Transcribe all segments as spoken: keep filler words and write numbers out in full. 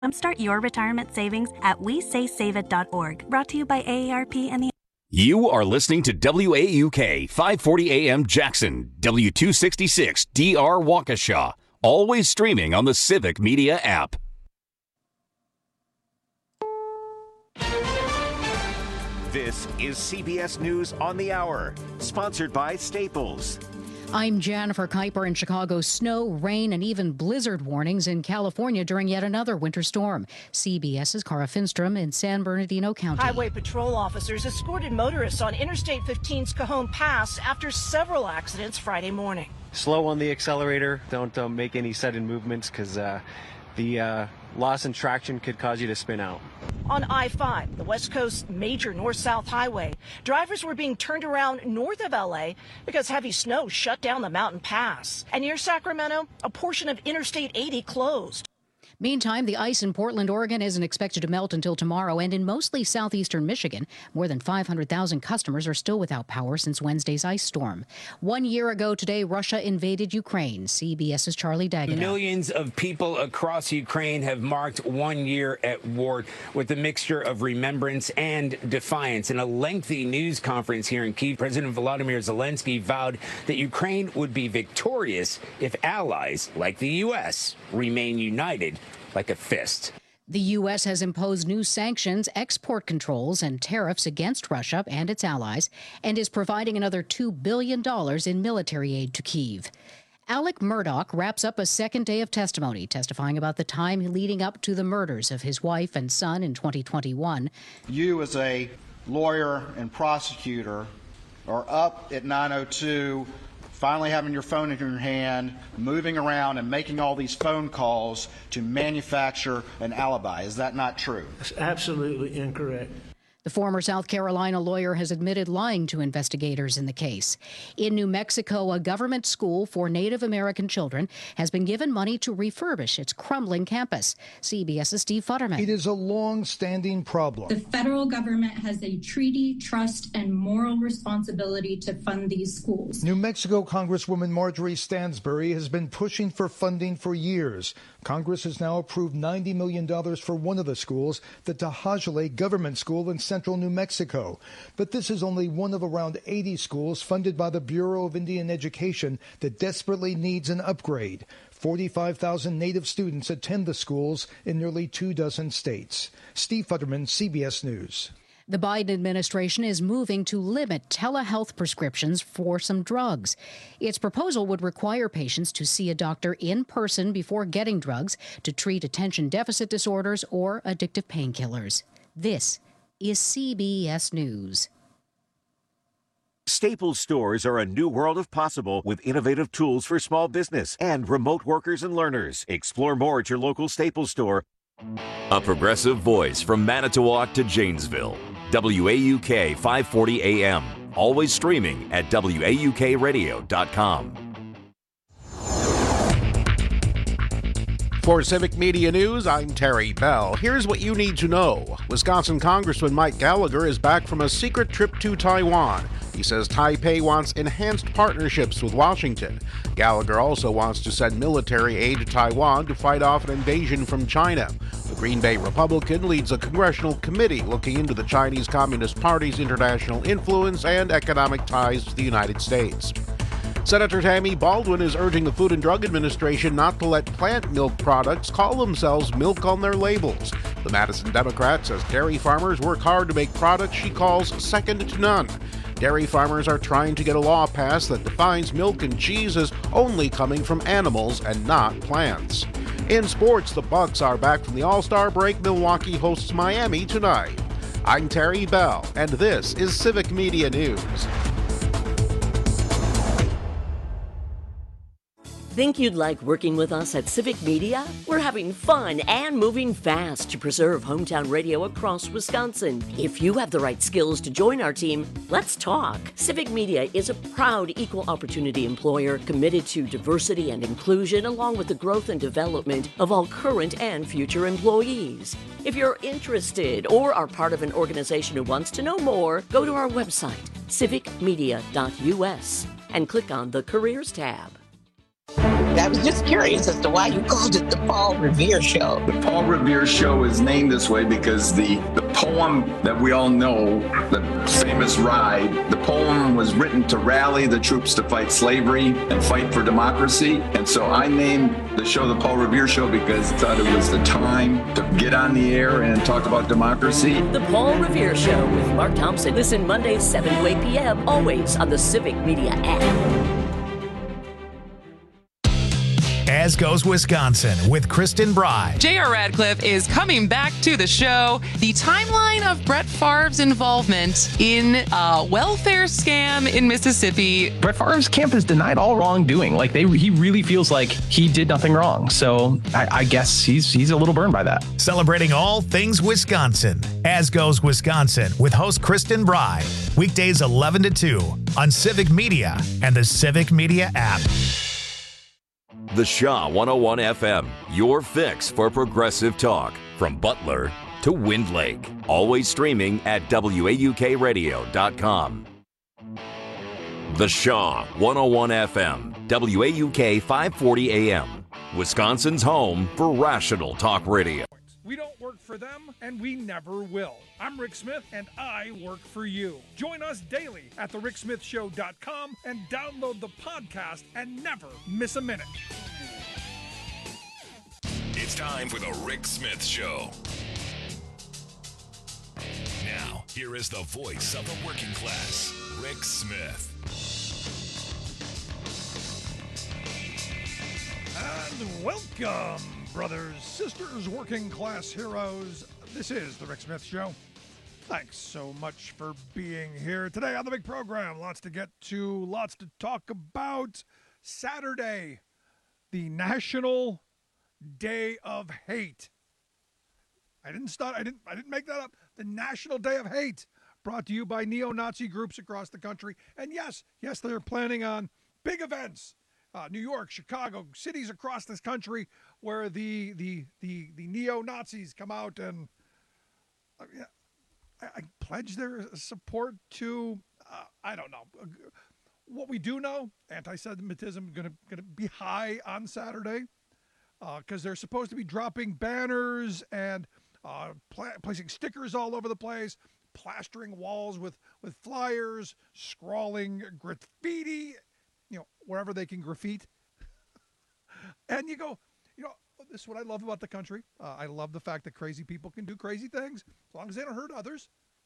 Jumpstart your retirement savings at we say save it dot org. Brought to you by A A R P and the... You are listening to W A U K five forty A M Jackson, W two sixty-six D R Waukesha. Always streaming on the Civic Media app. This is C B S News on the Hour, sponsored by Staples. I'm Jennifer Kuiper in Chicago. Snow, rain, and even blizzard warnings in California during yet another winter storm. CBS's Cara Finstrom in San Bernardino County. Highway patrol officers escorted motorists on Interstate fifteen's Cajon Pass after several accidents Friday morning. Slow on the accelerator. Don't uh, make any sudden movements because uh, the uh, loss in traction could cause you to spin out. On I five, the West Coast major north-south highway, drivers were being turned around north of L A because heavy snow shut down the mountain pass. And near Sacramento, a portion of Interstate eighty closed. Meantime, the ice in Portland, Oregon isn't expected to melt until tomorrow, and in mostly southeastern Michigan, more than five hundred thousand customers are still without power since Wednesday's ice storm. One year ago today, Russia invaded Ukraine. CBS's Charlie D'Agata. Millions of people across Ukraine have marked one year at war with a mixture of remembrance and defiance. In a lengthy news conference here in Kyiv, President Volodymyr Zelensky vowed that Ukraine would be victorious if allies like the U S remain united like a fist. The U S has imposed new sanctions, export controls, and tariffs against Russia and its allies, and is providing another two billion dollars in military aid to Kyiv. Alec Murdoch wraps up a second day of testimony, testifying about the time leading up to the murders of his wife and son in twenty twenty-one. You, as a lawyer and prosecutor, are up at nine oh two, finally having your phone in your hand, moving around and making all these phone calls to manufacture an alibi. Is that not true? That's absolutely incorrect. The former South Carolina lawyer has admitted lying to investigators in the case. In New Mexico, a government school for Native American children has been given money to refurbish its crumbling campus. CBS's Steve Futterman. It is a long-standing problem. The federal government has a treaty, trust, and moral responsibility to fund these schools. New Mexico Congresswoman Marjorie Stansbury has been pushing for funding for years. Congress has now approved ninety million dollars for one of the schools, the Tajale Government School in central New Mexico. But this is only one of around eighty schools funded by the Bureau of Indian Education that desperately needs an upgrade. forty-five thousand Native students attend the schools in nearly two dozen states. Steve Futterman, C B S News. The Biden administration is moving to limit telehealth prescriptions for some drugs. Its proposal would require patients to see a doctor in person before getting drugs to treat attention deficit disorders or addictive painkillers. This is C B S News. Staples stores are a new world of possible with innovative tools for small business and remote workers and learners. Explore more at your local Staples store. A progressive voice from Manitowoc to Janesville. W A U K five forty A M. Always streaming at W A U K radio dot com. For Civic Media News, I'm Terry Bell. Here's what you need to know. Wisconsin Congressman Mike Gallagher is back from a secret trip to Taiwan. He says Taipei wants enhanced partnerships with Washington. Gallagher also wants to send military aid to Taiwan to fight off an invasion from China. The Green Bay Republican leads a congressional committee looking into the Chinese Communist Party's international influence and economic ties to the United States. Senator Tammy Baldwin is urging the Food and Drug Administration not to let plant milk products call themselves milk on their labels. The Madison Democrat says dairy farmers work hard to make products she calls second to none. Dairy farmers are trying to get a law passed that defines milk and cheese as only coming from animals and not plants. In sports, the Bucks are back from the All-Star break. Milwaukee hosts Miami tonight. I'm Terry Bell, and this is Civic Media News. Think you'd like working with us at Civic Media? We're having fun and moving fast to preserve hometown radio across Wisconsin. If you have the right skills to join our team, let's talk. Civic Media is a proud equal opportunity employer committed to diversity and inclusion along with the growth and development of all current and future employees. If you're interested or are part of an organization who wants to know more, go to our website, civic media dot U S, and click on the Careers tab. I was just curious as to why you called it the Paul Revere Show. The Paul Revere Show is named this way because the, the poem that we all know, the famous ride, the poem was written to rally the troops to fight slavery and fight for democracy. And so I named the show the Paul Revere Show because I thought it was the time to get on the air and talk about democracy. The Paul Revere Show with Mark Thompson. Listen Mondays, seven to eight p.m., always on the Civic Media app. As Goes Wisconsin with Kristen Bry. J R. Radcliffe is coming back to the show. The timeline of Brett Favre's involvement in a welfare scam in Mississippi. Brett Favre's camp has denied all wrongdoing. Like they, he really feels like he did nothing wrong. So I, I guess he's he's a little burned by that. Celebrating all things Wisconsin. As Goes Wisconsin with host Kristen Bry. Weekdays eleven to two on Civic Media and the Civic Media app. The Shaw one oh one F M, your fix for progressive talk. From Butler to Wind Lake. Always streaming at W A U K radio dot com. The Shaw one oh one F M, W A U K five forty A M. Wisconsin's home for rational talk radio. We don't work for them, and we never will. I'm Rick Smith, and I work for you. Join us daily at the rick smith show dot com and download the podcast and never miss a minute. It's time for the Rick Smith Show. Now, here is the voice of the working class, Rick Smith. And welcome, brothers, sisters, working class heroes. This is the Rick Smith Show. Thanks so much for being here today on the big program. Lots to get to, lots to talk about. Saturday, the National Day of Hate. I didn't start. I didn't. I didn't make that up. The National Day of Hate, brought to you by neo-Nazi groups across the country. And yes, yes, they're planning on big events. Uh, New York, Chicago, cities across this country where the the the, the neo-Nazis come out and uh, I, I pledge their support to. Uh, I don't know. What we do know, anti-Semitism going to going to be high on Saturday because uh, they're supposed to be dropping banners and uh, pla- placing stickers all over the place, plastering walls with with flyers, scrawling graffiti. You know, wherever they can graffiti. And you go, you know, this is what I love about the country. Uh, I love the fact that crazy people can do crazy things as long as they don't hurt others.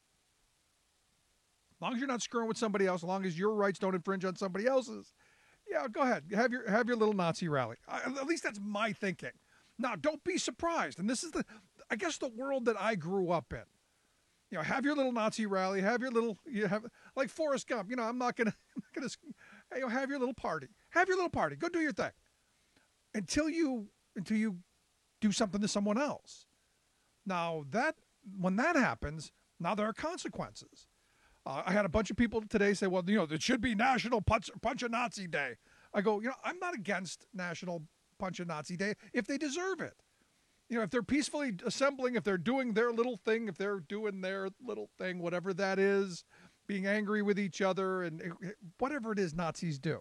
As long as you're not screwing with somebody else, as long as your rights don't infringe on somebody else's. Yeah, go ahead. Have your have your little Nazi rally. I, at least that's my thinking. Now, don't be surprised. And this is the, I guess, the world that I grew up in. You know, have your little Nazi rally. Have your little, you have like Forrest Gump. You know, I'm not gonna, I'm not gonna. Hey, you know, have your little party. Have your little party. Go do your thing. Until you until you do something to someone else. Now that when that happens, now there are consequences. Uh, I had a bunch of people today say, "Well, you know, it should be National Punch, Punch a Nazi Day." I go, you know, I'm not against National Punch a Nazi Day if they deserve it. You know, if they're peacefully assembling, if they're doing their little thing, if they're doing their little thing, whatever that is. Being angry with each other and whatever it is Nazis do.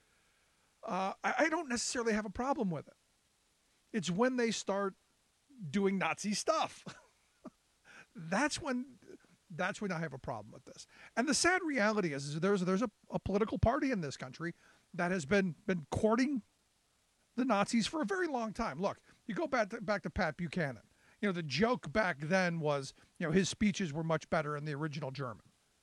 Uh, I, I don't necessarily have a problem with it. It's when they start doing Nazi stuff. that's when that's when I have a problem with this. And the sad reality is, is there's there's a, a political party in this country that has been been courting the Nazis for a very long time. Look, you go back to, back to Pat Buchanan. You know, the joke back then was, you know, his speeches were much better in the original German.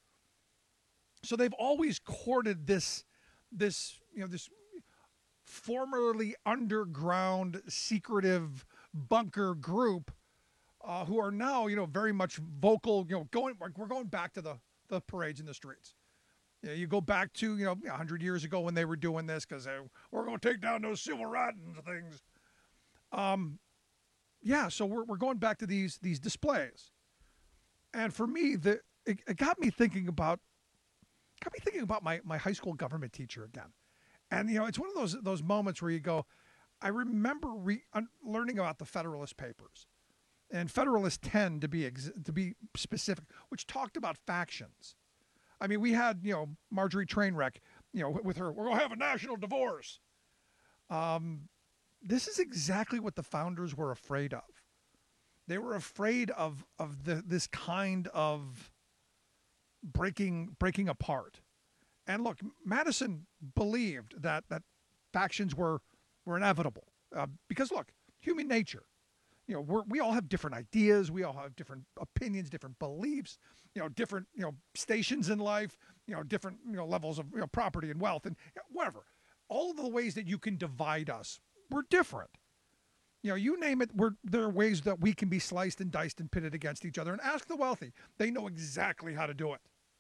So they've always courted this, this you know, this formerly underground, secretive bunker group uh, who are now, you know, very much vocal. You know, going we're going back to the, the parades in the streets. You know, you go back to, you know, a hundred years ago when they were doing this because we're going to take down those civil rights things. Um, yeah, so we're we're going back to these these displays, and for me, the it, it got me thinking about. Got me thinking about my, my high school government teacher again. And, you know, it's one of those those moments where you go, I remember re- un- learning about the Federalist Papers. And Federalist ten, to be ex- to be specific, which talked about factions. I mean, we had, you know, Marjorie Trainwreck, you know, with her, we're going to have a national divorce. Um, this is exactly what the founders were afraid of. They were afraid of of the, this kind of breaking breaking apart. And look, Madison believed that that factions were were inevitable uh, because look, human nature. You know, we're, we all have different ideas. We all have different opinions, different beliefs. You know, different you know stations in life. You know, different you know levels of you know, property and wealth and you know, whatever. All of the ways that you can divide us, we're different. You know, you name it, we're, there are ways that we can be sliced and diced and pitted against each other. And ask the wealthy. They know exactly how to do it.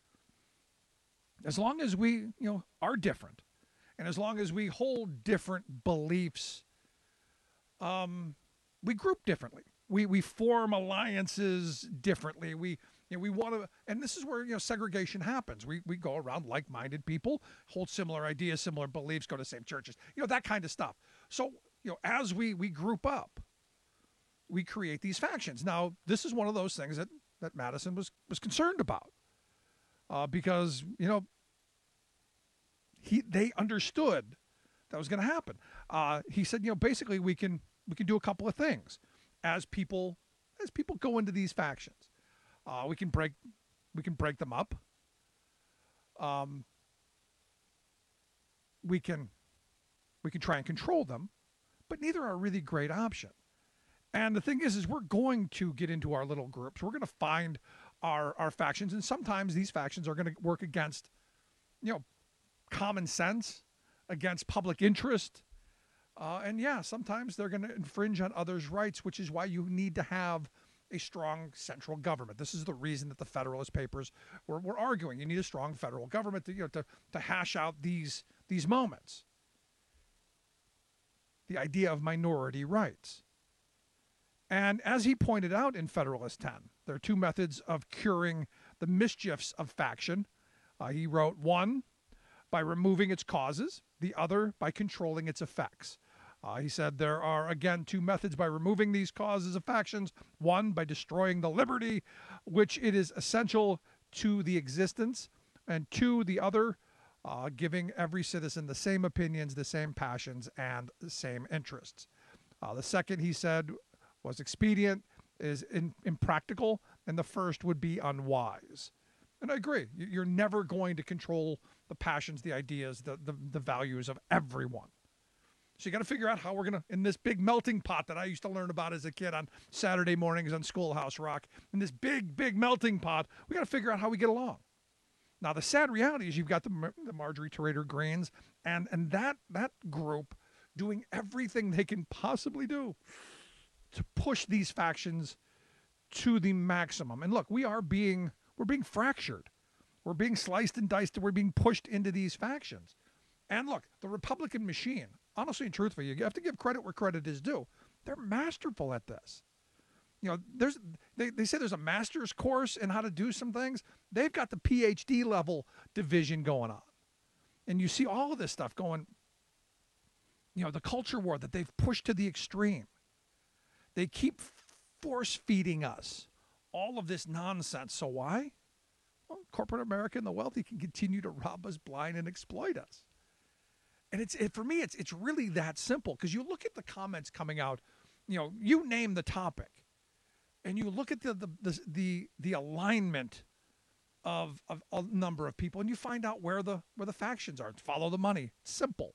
As long as we, you know, are different, and as long as we hold different beliefs, um, we group differently. We we form alliances differently. We you know, we want to, and this is where you know segregation happens. We we go around like-minded people, hold similar ideas, similar beliefs, go to the same churches, you know that kind of stuff. So you know, as we we group up, we create these factions. Now, this is one of those things that that Madison was was concerned about, uh, because you know he they understood that was going to happen. Uh, he said, you know, basically we can we can do a couple of things as people as people go into these factions. Uh, we can break we can break them up. Um, we can we can try and control them. But neither are a really great option. And the thing is, is we're going to get into our little groups. We're going to find our, our factions. And sometimes these factions are going to work against, you know, common sense, against public interest. Uh, and yeah, sometimes they're going to infringe on others' rights, which is why you need to have a strong central government. This is the reason that the Federalist Papers were, were arguing. You need a strong federal government to, you know, to, to hash out these, these moments. The idea of minority rights. And as he pointed out in Federalist ten, there are two methods of curing the mischiefs of faction. Uh, he wrote, one, by removing its causes, the other by controlling its effects. Uh, he said there are, again, two methods by removing these causes of factions. One, by destroying the liberty, which it is essential to the existence. And two, the other, Uh, giving every citizen the same opinions, the same passions, and the same interests. Uh, the second, he said, was expedient, is in, impractical, and the first would be unwise. And I agree. You're never going to control the passions, the ideas, the, the, the values of everyone. So you got to figure out how we're going to, in this big melting pot that I used to learn about as a kid on Saturday mornings on Schoolhouse Rock, in this big, big melting pot, we got to figure out how we get along. Now, the sad reality is you've got the, the Marjorie Taylor Greenes and, and that, that group doing everything they can possibly do to push these factions to the maximum. And look, we are being, we're being fractured. We're being sliced and diced. We're being pushed into these factions. And look, the Republican machine, honestly and truthfully, you have to give credit where credit is due. They're masterful at this. You know, there's they, they say there's a master's course in how to do some things. They've got the P H D level division going on. And you see all of this stuff going, you know, the culture war that they've pushed to the extreme. They keep force feeding us all of this nonsense. So why? Well, corporate America and the wealthy can continue to rob us blind and exploit us. And it's it, for me, it's it's really that simple, because you look at the comments coming out, you know, you name the topic. And you look at the the the the, the alignment of, of a number of people, and you find out where the where the factions are. Follow the money. Simple.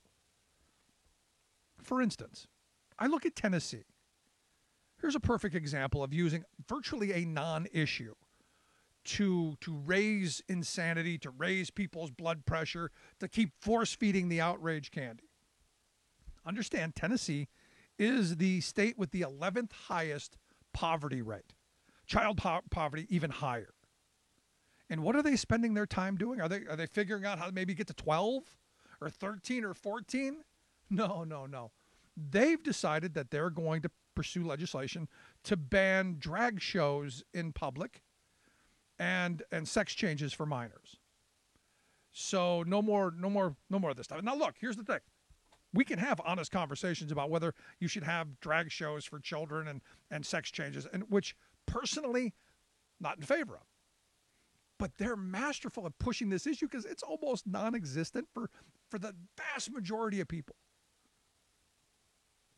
For instance, I look at Tennessee. Here's a perfect example of using virtually a non-issue to to raise insanity, to raise people's blood pressure, to keep force-feeding the outrage candy. Understand, Tennessee is the state with the eleventh highest poverty rate, child po- poverty even higher. And what are they spending their time doing? Are they are they figuring out how to maybe get to twelve or thirteen or fourteen? No, no, no. They've decided that they're going to pursue legislation to ban drag shows in public and and sex changes for minors. So no more no more no more of this stuff. Now look, here's the thing. We can have honest conversations about whether you should have drag shows for children and, and sex changes, and which personally, not in favor of. But they're masterful at pushing this issue because it's almost non-existent for, for the vast majority of people.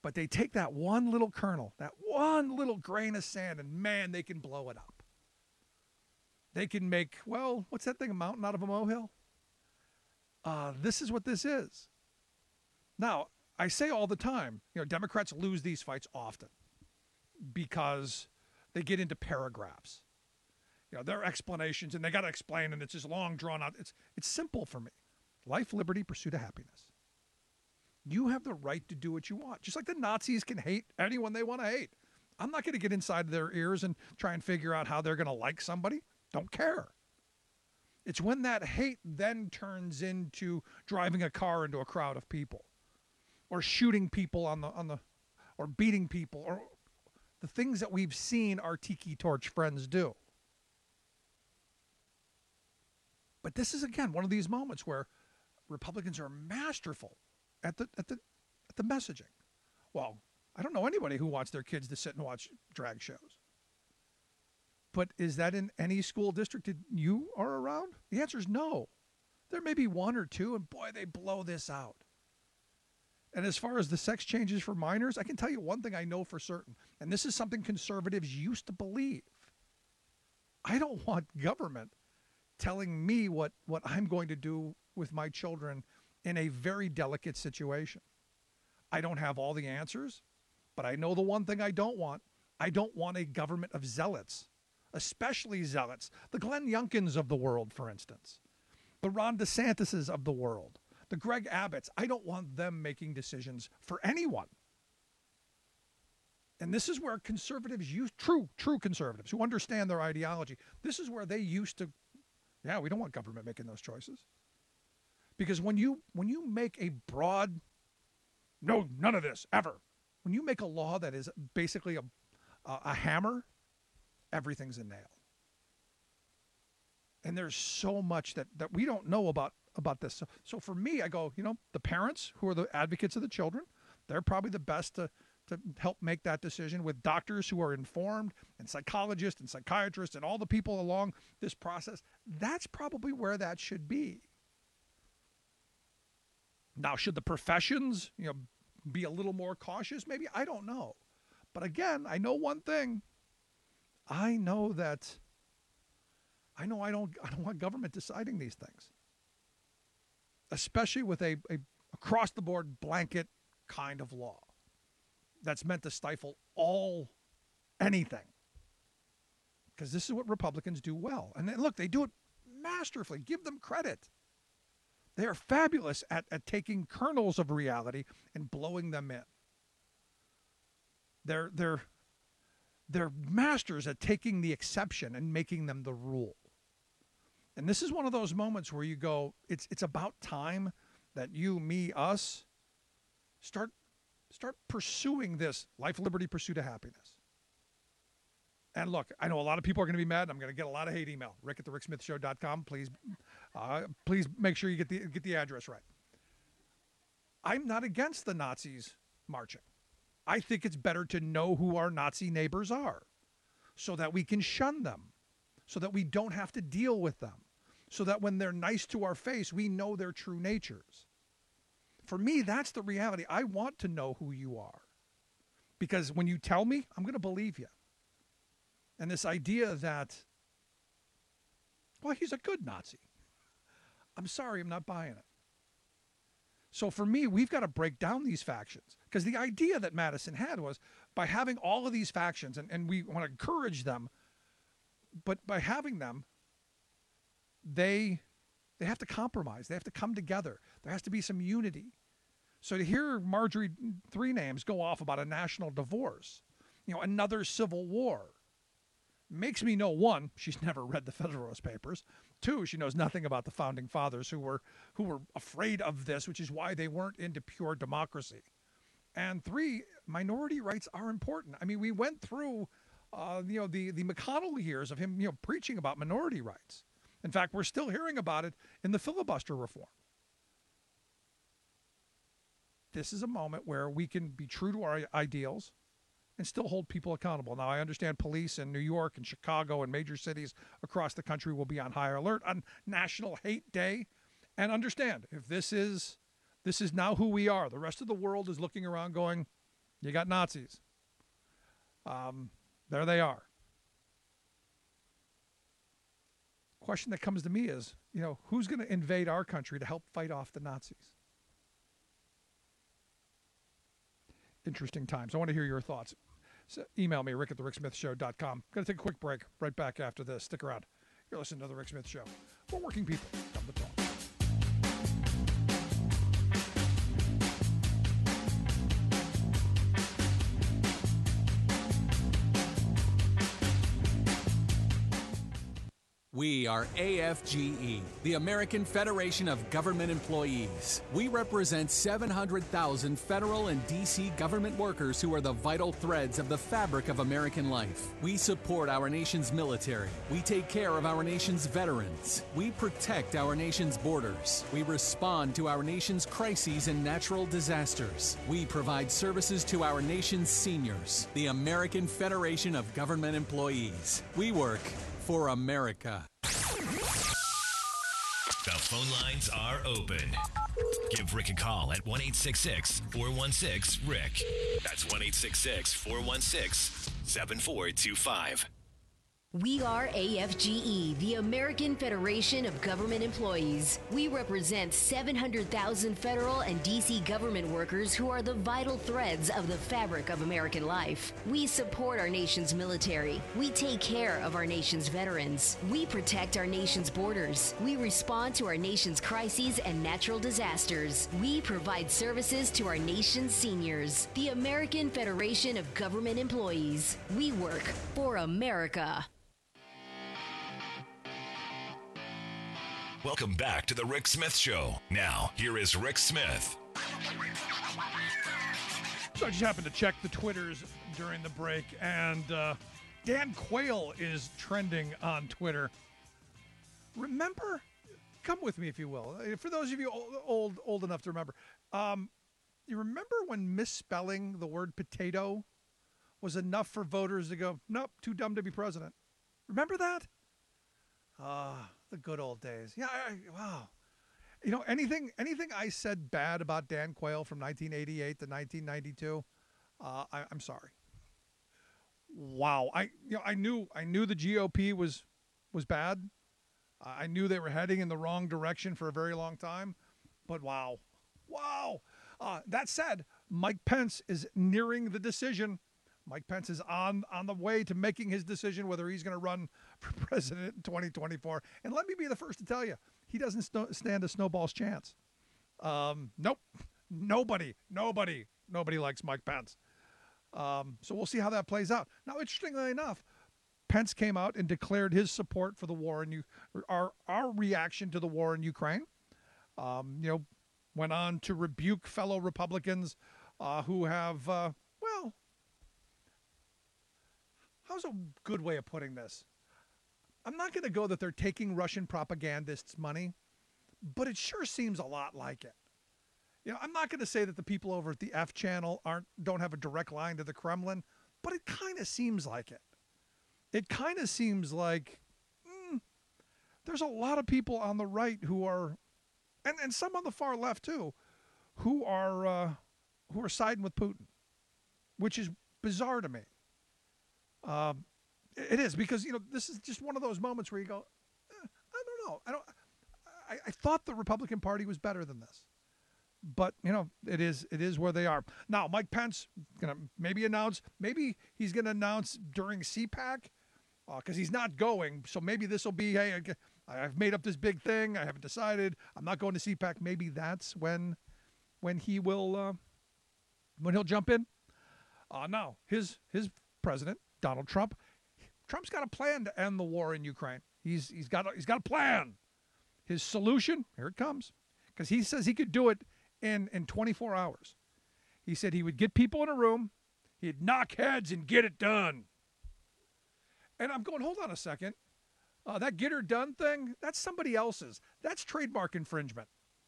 But they take that one little kernel, that one little grain of sand, and man, they can blow it up. They can make, well, what's that thing, a mountain out of a molehill? Uh, this is what this is. Now, I say all the time, you know, Democrats lose these fights often because they get into paragraphs. You know, their explanations, and they got to explain, and it's just long, drawn out. It's, it's simple for me. Life, liberty, pursuit of happiness. You have the right to do what you want. Just like the Nazis can hate anyone they want to hate. I'm not going to get inside their ears and try and figure out how they're going to like somebody. Don't care. It's when that hate then turns into driving a car into a crowd of people, or shooting people on the on the, or beating people, or the things that we've seen our tiki torch friends do. But this is, again, one of these moments where Republicans are masterful at the at the at the messaging. Well, I don't know anybody who wants their kids to sit and watch drag shows. But is that in any school district that you are around? The answer is no. There may be one or two, and boy, they blow this out. And as far as the sex changes for minors, I can tell you one thing I know for certain, and this is something conservatives used to believe. I don't want government telling me what, what I'm going to do with my children in a very delicate situation. I don't have all the answers, but I know the one thing I don't want. I don't want a government of zealots. Especially zealots, the Glenn Youngkins of the world, for instance, the Ron DeSantises of the world, the Greg Abbotts. I don't want them making decisions for anyone. And this is where conservatives use, true, true conservatives who understand their ideology, this is where they used to, yeah, we don't want government making those choices. Because when you when you make a broad, no, none of this, ever, when you make a law that is basically a a, a hammer, everything's a nail. And there's so much that, that we don't know about, about this. So, so for me, I go, you know, the parents who are the advocates of the children, they're probably the best to, to help make that decision, with doctors who are informed, and psychologists and psychiatrists and all the people along this process. That's probably where that should be. Now, should the professions, you know, be a little more cautious? Maybe, I don't know. But again, I know one thing. I know that, I know I don't, I don't want government deciding these things, especially with a, a across-the-board blanket kind of law that's meant to stifle all, anything. Because this is what Republicans do well. And then, look, they do it masterfully. Give them credit. They are fabulous at, at taking kernels of reality and blowing them in. They're, they're, They're masters at taking the exception and making them the rule. And this is one of those moments where you go, it's it's about time that you, me, us, start start pursuing this life, liberty, pursuit of happiness. And look, I know a lot of people are going to be mad. I'm going to get a lot of hate email. Rick at the rick smith show dot com. Please, uh, please make sure you get the get the address right. I'm not against the Nazis marching. I think it's better to know who our Nazi neighbors are so that we can shun them, so that we don't have to deal with them, so that when they're nice to our face, we know their true natures. For me, that's the reality. I want to know who you are, because when you tell me, I'm going to believe you. And this idea that, well, he's a good Nazi. I'm sorry, I'm not buying it. So for me, we've got to break down these factions, because the idea that Madison had was by having all of these factions, and, and we want to encourage them, but by having them, they they have to compromise. They have to come together. There has to be some unity. So to hear Marjorie Three Names go off about a national divorce, you know, another civil war, makes me know, one, she's never read the Federalist Papers. Two, she knows nothing about the founding fathers who were who were afraid of this, which is why they weren't into pure democracy. And three, minority rights are important. I mean, we went through, uh, you know, the the McConnell years of him, you know, preaching about minority rights. In fact, we're still hearing about it in the filibuster reform. This is a moment where we can be true to our ideals and still hold people accountable. Now, I understand police in New York and Chicago and major cities across the country will be on high alert on National Hate Day. And understand, if this is this is now who we are, the rest of the world is looking around going, You got Nazis. Um, there they are. Question that comes to me is, you know, who's going to invade our country to help fight off the Nazis? Interesting times. I want to hear your thoughts. So email me, rick at the rick smith show dot com. Going to take a quick break. Right back after this. Stick around. You're listening to The Rick Smith Show. For working people. Come to talk. We are A F G E, the American Federation of Government Employees. We represent seven hundred thousand federal and D C government workers who are the vital threads of the fabric of American life. We support our nation's military. We take care of our nation's veterans. We protect our nation's borders. We respond to our nation's crises and natural disasters. We provide services to our nation's seniors. The American Federation of Government Employees. We work for America. The phone lines are open. Give Rick a call at one eight six six, four one six, Rick. That's one eight six six, four one six, seven four two five. We are A F G E, the American Federation of Government Employees. We represent seven hundred thousand federal and D C government workers who are the vital threads of the fabric of American life. We support our nation's military. We take care of our nation's veterans. We protect our nation's borders. We respond to our nation's crises and natural disasters. We provide services to our nation's seniors. The American Federation of Government Employees. We work for America. Welcome back to the Rick Smith Show. Now, here is Rick Smith. So I just happened to check the Twitters during the break, and uh, Dan Quayle is trending on Twitter. Remember, come with me if you will. For those of you old old, old enough to remember, um, you remember when misspelling the word potato was enough for voters to go, nope, too dumb to be president? Remember that? Ah. Uh, The good old days. Yeah, I, wow. You know, anything anything I said bad about Dan Quayle from nineteen eighty-eight to nineteen ninety-two, uh, I, I'm sorry. Wow. I you know I knew I knew the G O P was was bad. Uh, I knew they were heading in the wrong direction for a very long time. But wow, wow. Uh, that said, Mike Pence is nearing the decision. Mike Pence is on, on the way to making his decision whether he's going to run for president in twenty twenty-four. And let me be the first to tell you, he doesn't st- stand a snowball's chance. Um, nope. Nobody, nobody, nobody likes Mike Pence. Um, so we'll see how that plays out. Now, interestingly enough, Pence came out and declared his support for the war in U- our our reaction to the war in Ukraine. Um, you know, went on to rebuke fellow Republicans uh, who have, uh, well, how's a good way of putting this? I'm not going to go that they're taking Russian propagandists' money, but it sure seems a lot like it. You know, I'm not going to say that the people over at the F channel aren't don't have a direct line to the Kremlin, but it kind of seems like it. It kind of seems like mm, there's a lot of people on the right who are, and, and some on the far left too, who are uh, who are siding with Putin, which is bizarre to me. Um, it is, because, you know, this is just one of those moments where you go, eh, I don't know. I don't. I, I thought the Republican Party was better than this, but you know, it is. It is where they are now. Mike Pence gonna maybe announce. Maybe he's gonna announce during C PAC, because uh, he's not going. So maybe this will be, hey, I've made up this big thing. I haven't decided. I'm not going to C PAC. Maybe that's when, when he will, uh, when he'll jump in. Uh, now his his president, Donald Trump. Trump's got a plan to end the war in Ukraine. He's he's got a, he's got a plan. His solution, here it comes, because he says he could do it in in twenty-four hours. He said he would get people in a room, he'd knock heads and get it done. And I'm going, hold on a second. Uh, that get her done thing, that's somebody else's. That's trademark infringement.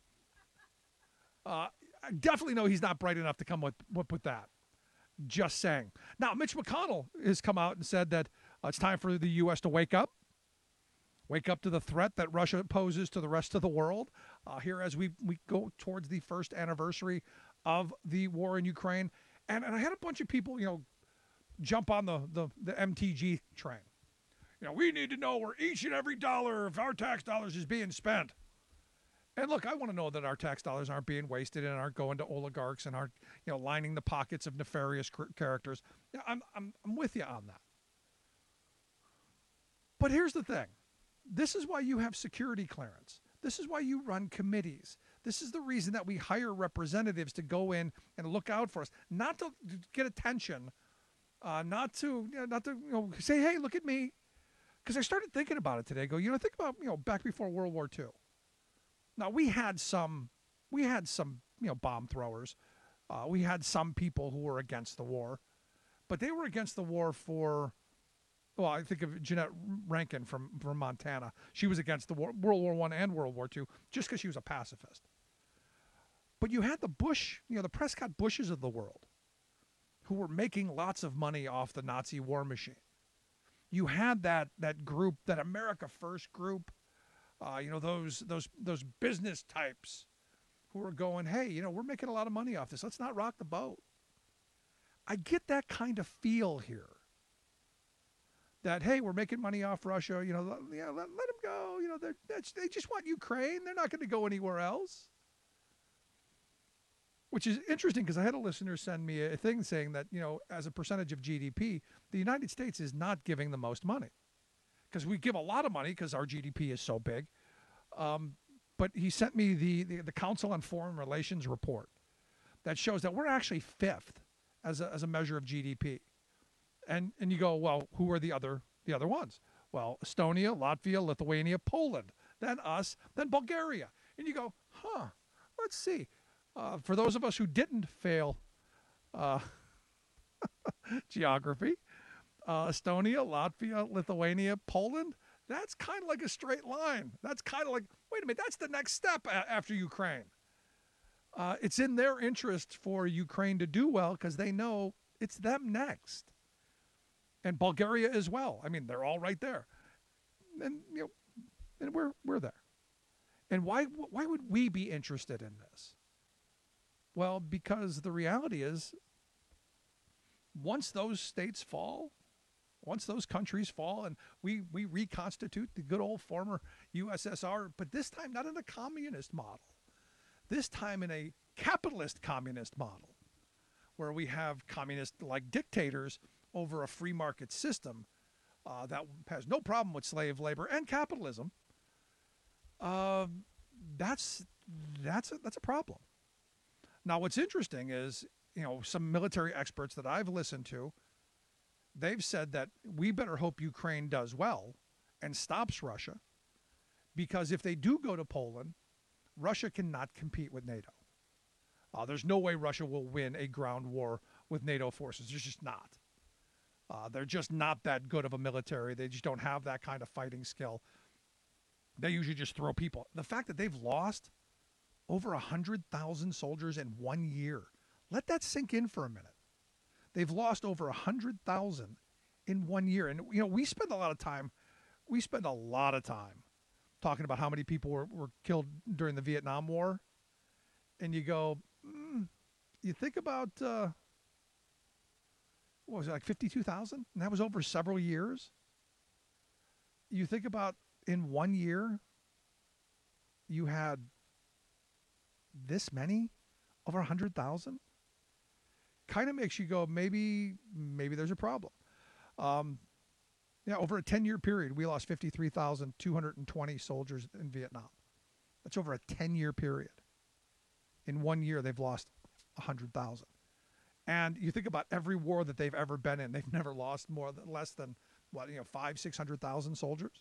Uh, I definitely know he's not bright enough to come with, with, with that. Just saying. Now, Mitch McConnell has come out and said that uh, it's time for the U S to wake up. Wake up to the threat that Russia poses to the rest of the world. Uh, here as we, we go towards the first anniversary of the war in Ukraine. And and I had a bunch of people, you know, jump on the, the, the M T G train. You know, we need to know where each and every dollar of our tax dollars is being spent. And look, I want to know that our tax dollars aren't being wasted and aren't going to oligarchs and aren't, you know, lining the pockets of nefarious characters. Yeah, I'm, I'm, I'm with you on that. But here's the thing. This is why you have security clearance. This is why you run committees. This is the reason that we hire representatives to go in and look out for us, not to get attention, uh, not to, you know, not to, you know, say, hey, look at me. Because I started thinking about it today. I go, you know, think about, you know, back before World War Two. Now, we had some, we had some, you know, bomb throwers. Uh, we had some people who were against the war. But they were against the war for, well, I think of Jeanette Rankin from, from Montana. She was against the war, World War One and World War Two, just because she was a pacifist. But you had the Bush, you know, the Prescott Bushes of the world, who were making lots of money off the Nazi war machine. You had that that group, that America First group, uh, you know, those those those business types who were going, hey, you know, we're making a lot of money off this. Let's not rock the boat. I get that kind of feel here. That, hey, we're making money off Russia. You know, let, yeah, let, let them go. You know, that's, they just want Ukraine. They're not going to go anywhere else. Which is interesting because I had a listener send me a thing saying that, you know, as a percentage of G D P, the United States is not giving the most money. Because we give a lot of money because our G D P is so big. Um, but he sent me the, the, the Council on Foreign Relations report that shows that we're actually fifth as a, as a measure of G D P. And and you go, well, who are the other the other ones? Well, Estonia, Latvia, Lithuania, Poland, then us, then Bulgaria. And you go, huh, let's see. Uh, for those of us who didn't fail uh, geography, uh, Estonia, Latvia, Lithuania, Poland, that's kind of like a straight line. That's kind of like, wait a minute, that's the next step a- after Ukraine. Uh, it's in their interest for Ukraine to do well because they know it's them next. And Bulgaria as well. I mean, they're all right there. And, you know, and we're, we're there. And why, why would we be interested in this? Well, because the reality is, once those states fall, once those countries fall, and we, we reconstitute the good old former U S S R, but this time not in a communist model, this time in a capitalist communist model, where we have communist-like dictators over a free market system uh, that has no problem with slave labor and capitalism, uh, that's, that's, a, that's a problem. Now, what's interesting is, you know, some military experts that I've listened to, they've said that we better hope Ukraine does well and stops Russia, because if they do go to Poland, Russia cannot compete with NATO. Uh, there's no way Russia will win a ground war with NATO forces. There's just not. Uh, they're just not that good of a military. They just don't have that kind of fighting skill. They usually just throw people. The fact that they've lost over one hundred thousand soldiers in one year. Let that sink in for a minute. They've lost over one hundred thousand in one year. And, you know, we spend a lot of time, we spend a lot of time talking about how many people were, were killed during the Vietnam War. And you go, mm, you think about, uh, what was it, like fifty-two thousand? And that was over several years. You think about in one year, you had this many, over one hundred thousand, kind of makes you go, maybe maybe there's a problem. Um, yeah, over a ten-year period, we lost fifty-three thousand two hundred twenty soldiers in Vietnam. That's over a ten-year period. In one year, they've lost one hundred thousand. And you think about every war that they've ever been in, they've never lost more than less than, what, you know, five, six hundred thousand soldiers.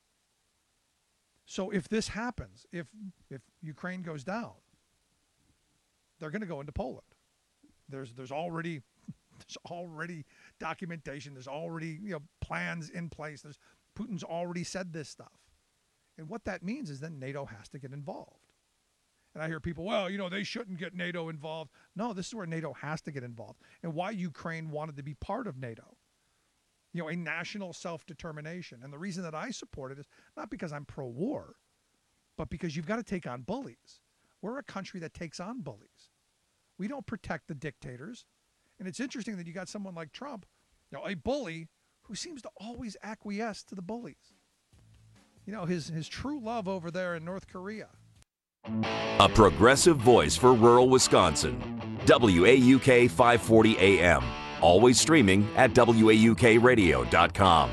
So if this happens, if if Ukraine goes down, they're going to go into Poland. There's there's already there's already documentation. There's already, you know, plans in place. There's Putin's already said this stuff, and what that means is then NATO has to get involved. And I hear people, well, you know, they shouldn't get NATO involved. No, this is where NATO has to get involved, and why Ukraine wanted to be part of NATO. You know, a national self-determination. And the reason that I support it is not because I'm pro-war, but because you've got to take on bullies. We're a country that takes on bullies. We don't protect the dictators, And it's interesting that you got someone like Trump, you know, a bully who seems to always acquiesce to the bullies. You know, his, his true love over there in North Korea. A progressive voice for rural Wisconsin. W A U K five forty A M. Always streaming at W A U K radio dot com.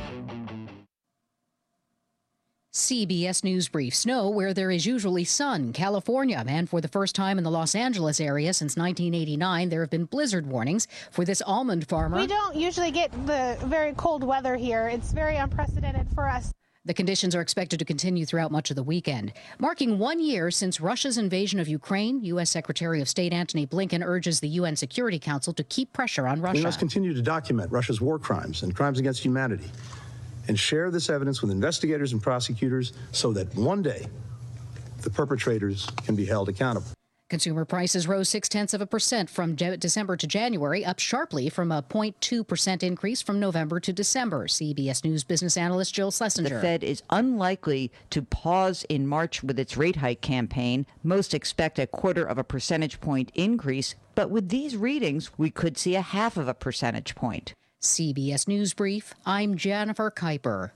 C B S News Brief. Snow where there is usually sun. California. And for the first time in the Los Angeles area since nineteen eighty-nine, there have been blizzard warnings for this almond farmer. We don't usually get the very cold weather here. It's very unprecedented for us. The conditions are expected to continue throughout much of the weekend. Marking one year since Russia's invasion of Ukraine, U S. Secretary of State Antony Blinken urges the U N Security Council to keep pressure on Russia. We must continue to document Russia's war crimes and crimes against humanity and share this evidence with investigators and prosecutors so that one day the perpetrators can be held accountable. Consumer prices rose six-tenths of a percent from December to January, up sharply from a zero point two percent increase from November to December. C B S News business analyst Jill Schlesinger. The Fed is unlikely to pause in March with its rate hike campaign. Most expect a quarter of a percentage point increase, but with these readings, we could see a half of a percentage point. C B S News Brief, I'm Jennifer Kuiper.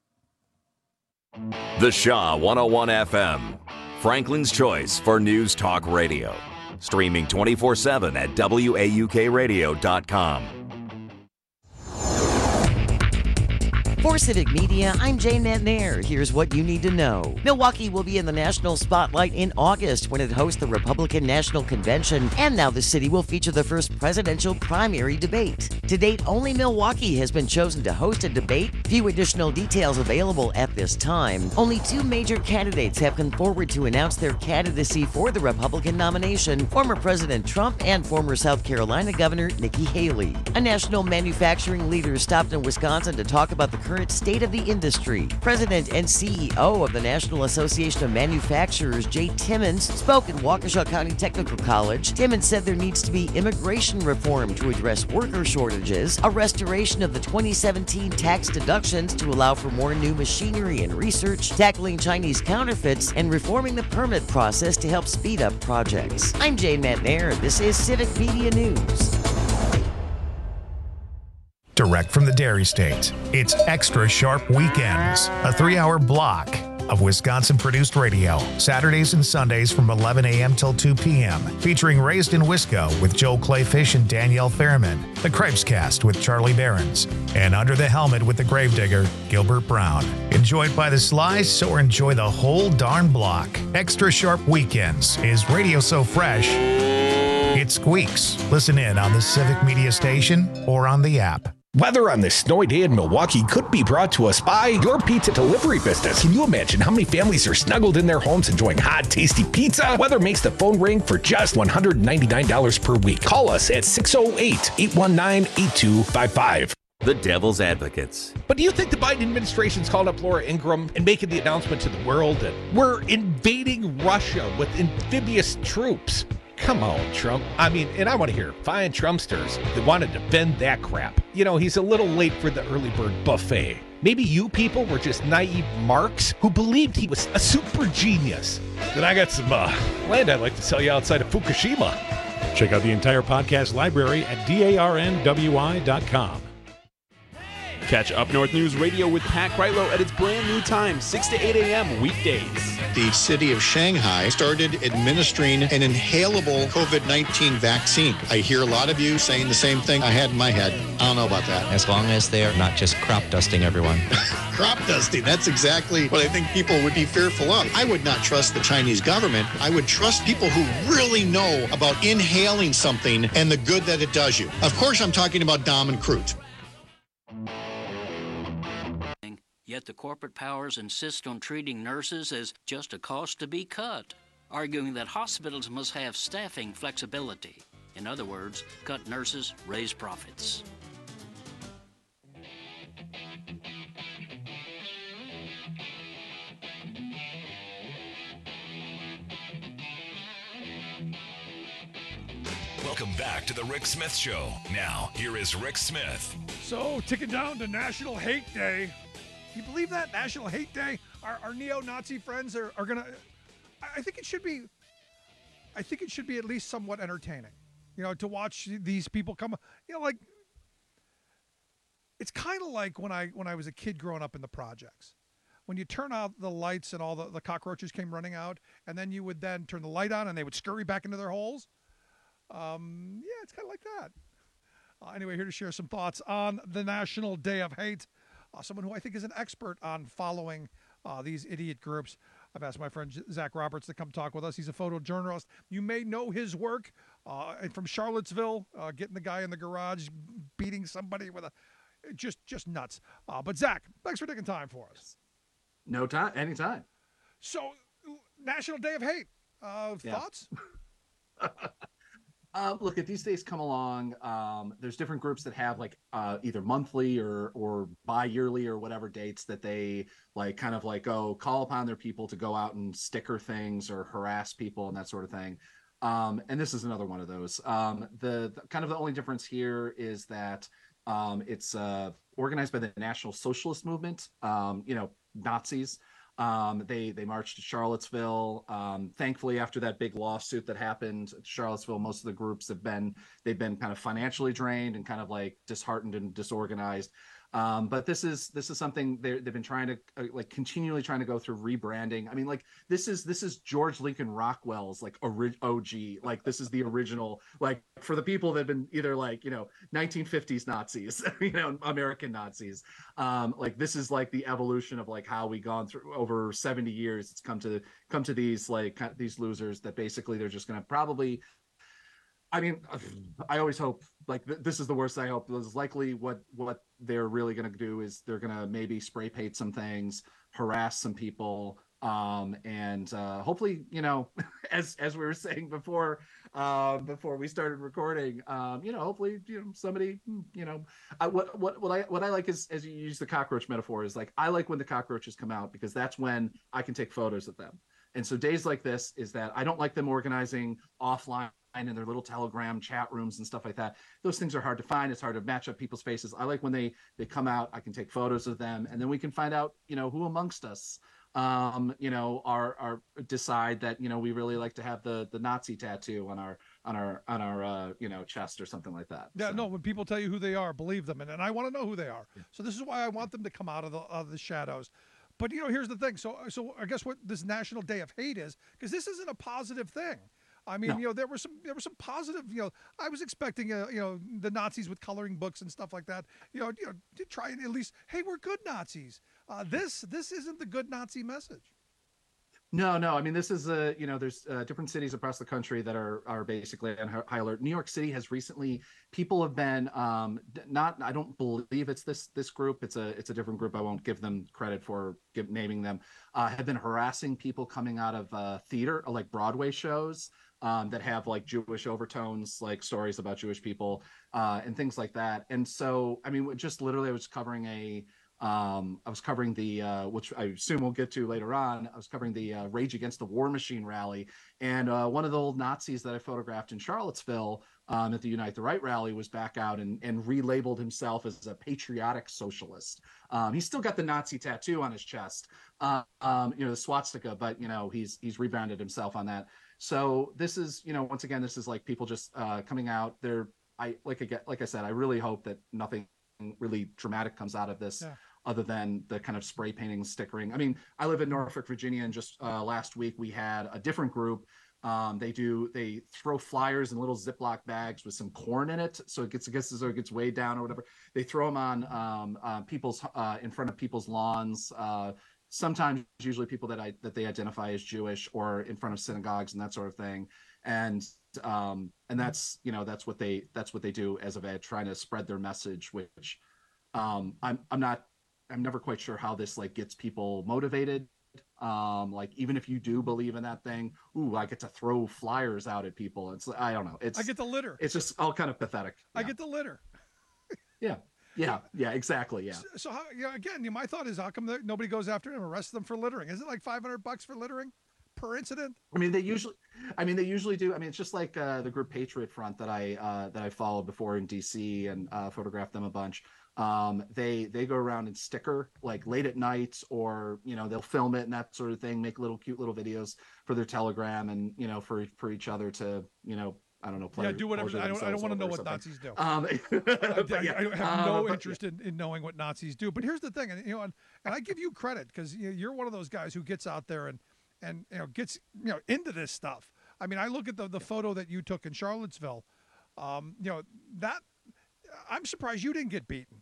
The Shaw one oh one F M. Franklin's choice for News Talk Radio. Streaming twenty-four seven at W A U K radio dot com. For Civic Media, I'm Jane McNair. Here's what you need to know. Milwaukee will be in the national spotlight in August when it hosts the Republican National Convention, and now the city will feature the first presidential primary debate. To date, only Milwaukee has been chosen to host a debate. Few additional details available at this time. Only two major candidates have come forward to announce their candidacy for the Republican nomination, former President Trump and former South Carolina Governor Nikki Haley. A national manufacturing leader stopped in Wisconsin to talk about the current state of the industry. President and C E O of the National Association of Manufacturers, Jay Timmons, spoke at Waukesha County Technical College. Timmons said there needs to be immigration reform to address worker shortages, a restoration of the twenty seventeen tax deductions to allow for more new machinery and research, tackling Chinese counterfeits, and reforming the permit process to help speed up projects. I'm Jane McNair. This is Civic Media News. Direct from the Dairy State, it's Extra Sharp Weekends, a three-hour block of Wisconsin-produced radio, Saturdays and Sundays from eleven a.m. till two p.m., featuring Raised in Wisco with Joel Clayfish and Danielle Fairman, The Cripescast with Charlie Behrens, and Under the Helmet with the Gravedigger, Gilbert Brown. Enjoyed by the slice or enjoy the whole darn block. Extra Sharp Weekends is radio so fresh, it squeaks. Listen in on the Civic Media Station or on the app. Weather on this snowy day in Milwaukee could be brought to us by your pizza delivery business. Can you imagine how many families are snuggled in their homes enjoying hot, tasty pizza? Weather makes the phone ring for just one hundred ninety-nine dollars per week. Call us at six oh eight, eight one nine, eight two five five. The Devil's Advocates. But do you think the Biden administration's called up Laura Ingraham and making the announcement to the world that we're invading Russia with amphibious troops? Come on, Trump. I mean, and I want to hear fine Trumpsters that want to defend that crap. You know, he's a little late for the early bird buffet. Maybe you people were just naive marks who believed he was a super genius. Then I got some uh, land I'd like to sell you outside of Fukushima. Check out the entire podcast library at darn w i dot com. Catch Up North News Radio with Pat Kreitlow at its brand new time, six to eight a.m. weekdays. The city of Shanghai started administering an inhalable COVID nineteen vaccine. I hear a lot of you saying the same thing I had in my head. I don't know about that. As long as they're not just crop dusting everyone. Crop dusting, that's exactly what I think people would be fearful of. I would not trust the Chinese government. I would trust people who really know about inhaling something and the good that it does you. Of course, I'm talking about Dom and Crute. Yet the corporate powers insist on treating nurses as just a cost to be cut, arguing that hospitals must have staffing flexibility. In other words, cut nurses, raise profits. Welcome back to the Rick Smith Show. Now, here is Rick Smith. So, ticking down to National Hate Day. You believe that? National Hate Day? Our, our neo-Nazi friends are, are going to... I think it should be... I think it should be at least somewhat entertaining. You know, to watch these people come, you know, like it's kind of like when I when I was a kid growing up in the projects. When you turn out the lights and all the, the cockroaches came running out, and then you would then turn the light on and they would scurry back into their holes. Um, yeah, it's kind of like that. Uh, anyway, here to share some thoughts on the National Day of Hate. Uh, someone who I think is an expert on following uh, these idiot groups. I've asked my friend Zach Roberts to come talk with us. He's a photojournalist. You may know his work uh, and from Charlottesville, uh, getting the guy in the garage, beating somebody with a just just nuts. Uh, but Zach, thanks for taking time for us. No time, anytime. So, National Day of Hate. Uh, Yeah. Thoughts? Uh, look, if these days come along, um, there's different groups that have like uh, either monthly or or bi-yearly or whatever dates that they like kind of like oh call upon their people to go out and sticker things or harass people and that sort of thing. Um, and this is another one of those. Um, the, the kind of the only difference here is that um, it's uh, organized by the National Socialist Movement. Um, you know, Nazis. Um, they they marched to Charlottesville. Um, thankfully, after that big lawsuit that happened at Charlottesville, most of the groups have been they've been kind of financially drained and kind of like disheartened and disorganized. Um, but this is this is something they've been trying to uh, like continually trying to go through rebranding. I mean, like this is this is George Lincoln Rockwell's like ori- O G. Like this is the original. Like for the people that have been either like you know nineteen fifties Nazis, you know American Nazis. Um, like this is like the evolution of like how we gone through over seventy years. It's come to come to these like these losers that basically they're just going to probably. I mean, I always hope like th- this is the worst. I hope is likely what what they're really going to do is they're going to maybe spray paint some things, harass some people, um, and uh, hopefully, you know, as as we were saying before, uh, before we started recording, um, you know, hopefully, you know, somebody, you know, I, what what what I what I like is as you use the cockroach metaphor is like I like when the cockroaches come out because that's when I can take photos of them. And so days like this is that I don't like them organizing offline in their little Telegram chat rooms and stuff like that. Those things are hard to find. It's hard to match up people's faces. I like when they they come out, I can take photos of them, and then we can find out, you know, who amongst us, um, you know, are are decide that, you know, we really like to have the the Nazi tattoo on our on our on our uh, you know, chest or something like that. Yeah, So, no. When people tell you who they are, believe them, and, and I want to know who they are. So this is why I want them to come out of the of the shadows. But you know, here's the thing. So so I guess what this National Day of Hate is, because this isn't a positive thing. I mean, No. you know, there were some there were some positive. You know, I was expecting, uh, you know, the Nazis with coloring books and stuff like that. You know, you know, to try and at least, hey, we're good Nazis. Uh, this this isn't the good Nazi message. No, no. I mean, this is a, you know, there's uh, different cities across the country that are are basically on high alert. New York City has recently, people have been um, not, I don't believe it's this this group. It's a it's a different group. I won't give them credit for give, naming them. Uh, have been harassing people coming out of uh, theater, like Broadway shows um, that have like Jewish overtones, like stories about Jewish people uh, and things like that. And so, I mean, just literally, I was covering a. Um, I was covering the, uh, which I assume we'll get to later on. I was covering the uh, Rage Against the War Machine rally, and uh, one of the old Nazis that I photographed in Charlottesville um, at the Unite the Right rally was back out and, and relabeled himself as a patriotic socialist. Um, he's still got the Nazi tattoo on his chest, uh, um, you know, the swastika, but you know, he's he's rebranded himself on that. So this is, you know, once again, this is like people just uh, coming out. They're, I like again, like I said, I really hope that nothing really dramatic comes out of this. Yeah. Other than the kind of spray painting, stickering. I mean, I live in Norfolk, Virginia, and just uh, last week we had a different group. Um, they do they throw flyers in little Ziploc bags with some corn in it, so it gets I guess as though it gets weighed down or whatever. They throw them on um, uh, people's uh, in front of people's lawns. Uh, sometimes, usually people that I that they identify as Jewish, or in front of synagogues and that sort of thing. And um, and that's you know that's what they that's what they do as a way of trying to spread their message, which um, I'm I'm not. I'm never quite sure how this like gets people motivated. Um, like even if you do believe in that thing, ooh, I get to throw flyers out at people. It's I don't know. It's I get the litter. It's just all kind of pathetic. I get the litter. Yeah, yeah, yeah, exactly. Yeah. So, so how, you know, again, you know, my thought is, how come there- nobody goes after him, arrests them for littering? Is it like five hundred bucks for littering per incident? I mean, they usually, I mean, they usually do. I mean, it's just like uh, the group Patriot Front that I uh, that I followed before in D C and uh, photographed them a bunch. Um, they they go around and sticker like late at night, or you know they'll film it and that sort of thing, make little cute little videos for their Telegram and you know for for each other to you know I don't know. Play, yeah, do whatever. I don't. I don't want to know what something. Nazis do. Um, I, but yeah, I, I have no um, interest yeah. in, in knowing what Nazis do. But here's the thing, and you know, and, and I give you credit because you know, you're one of those guys who gets out there and and you know gets you know into this stuff. I mean, I look at the the photo that you took in Charlottesville. Um, you know that I'm surprised you didn't get beaten.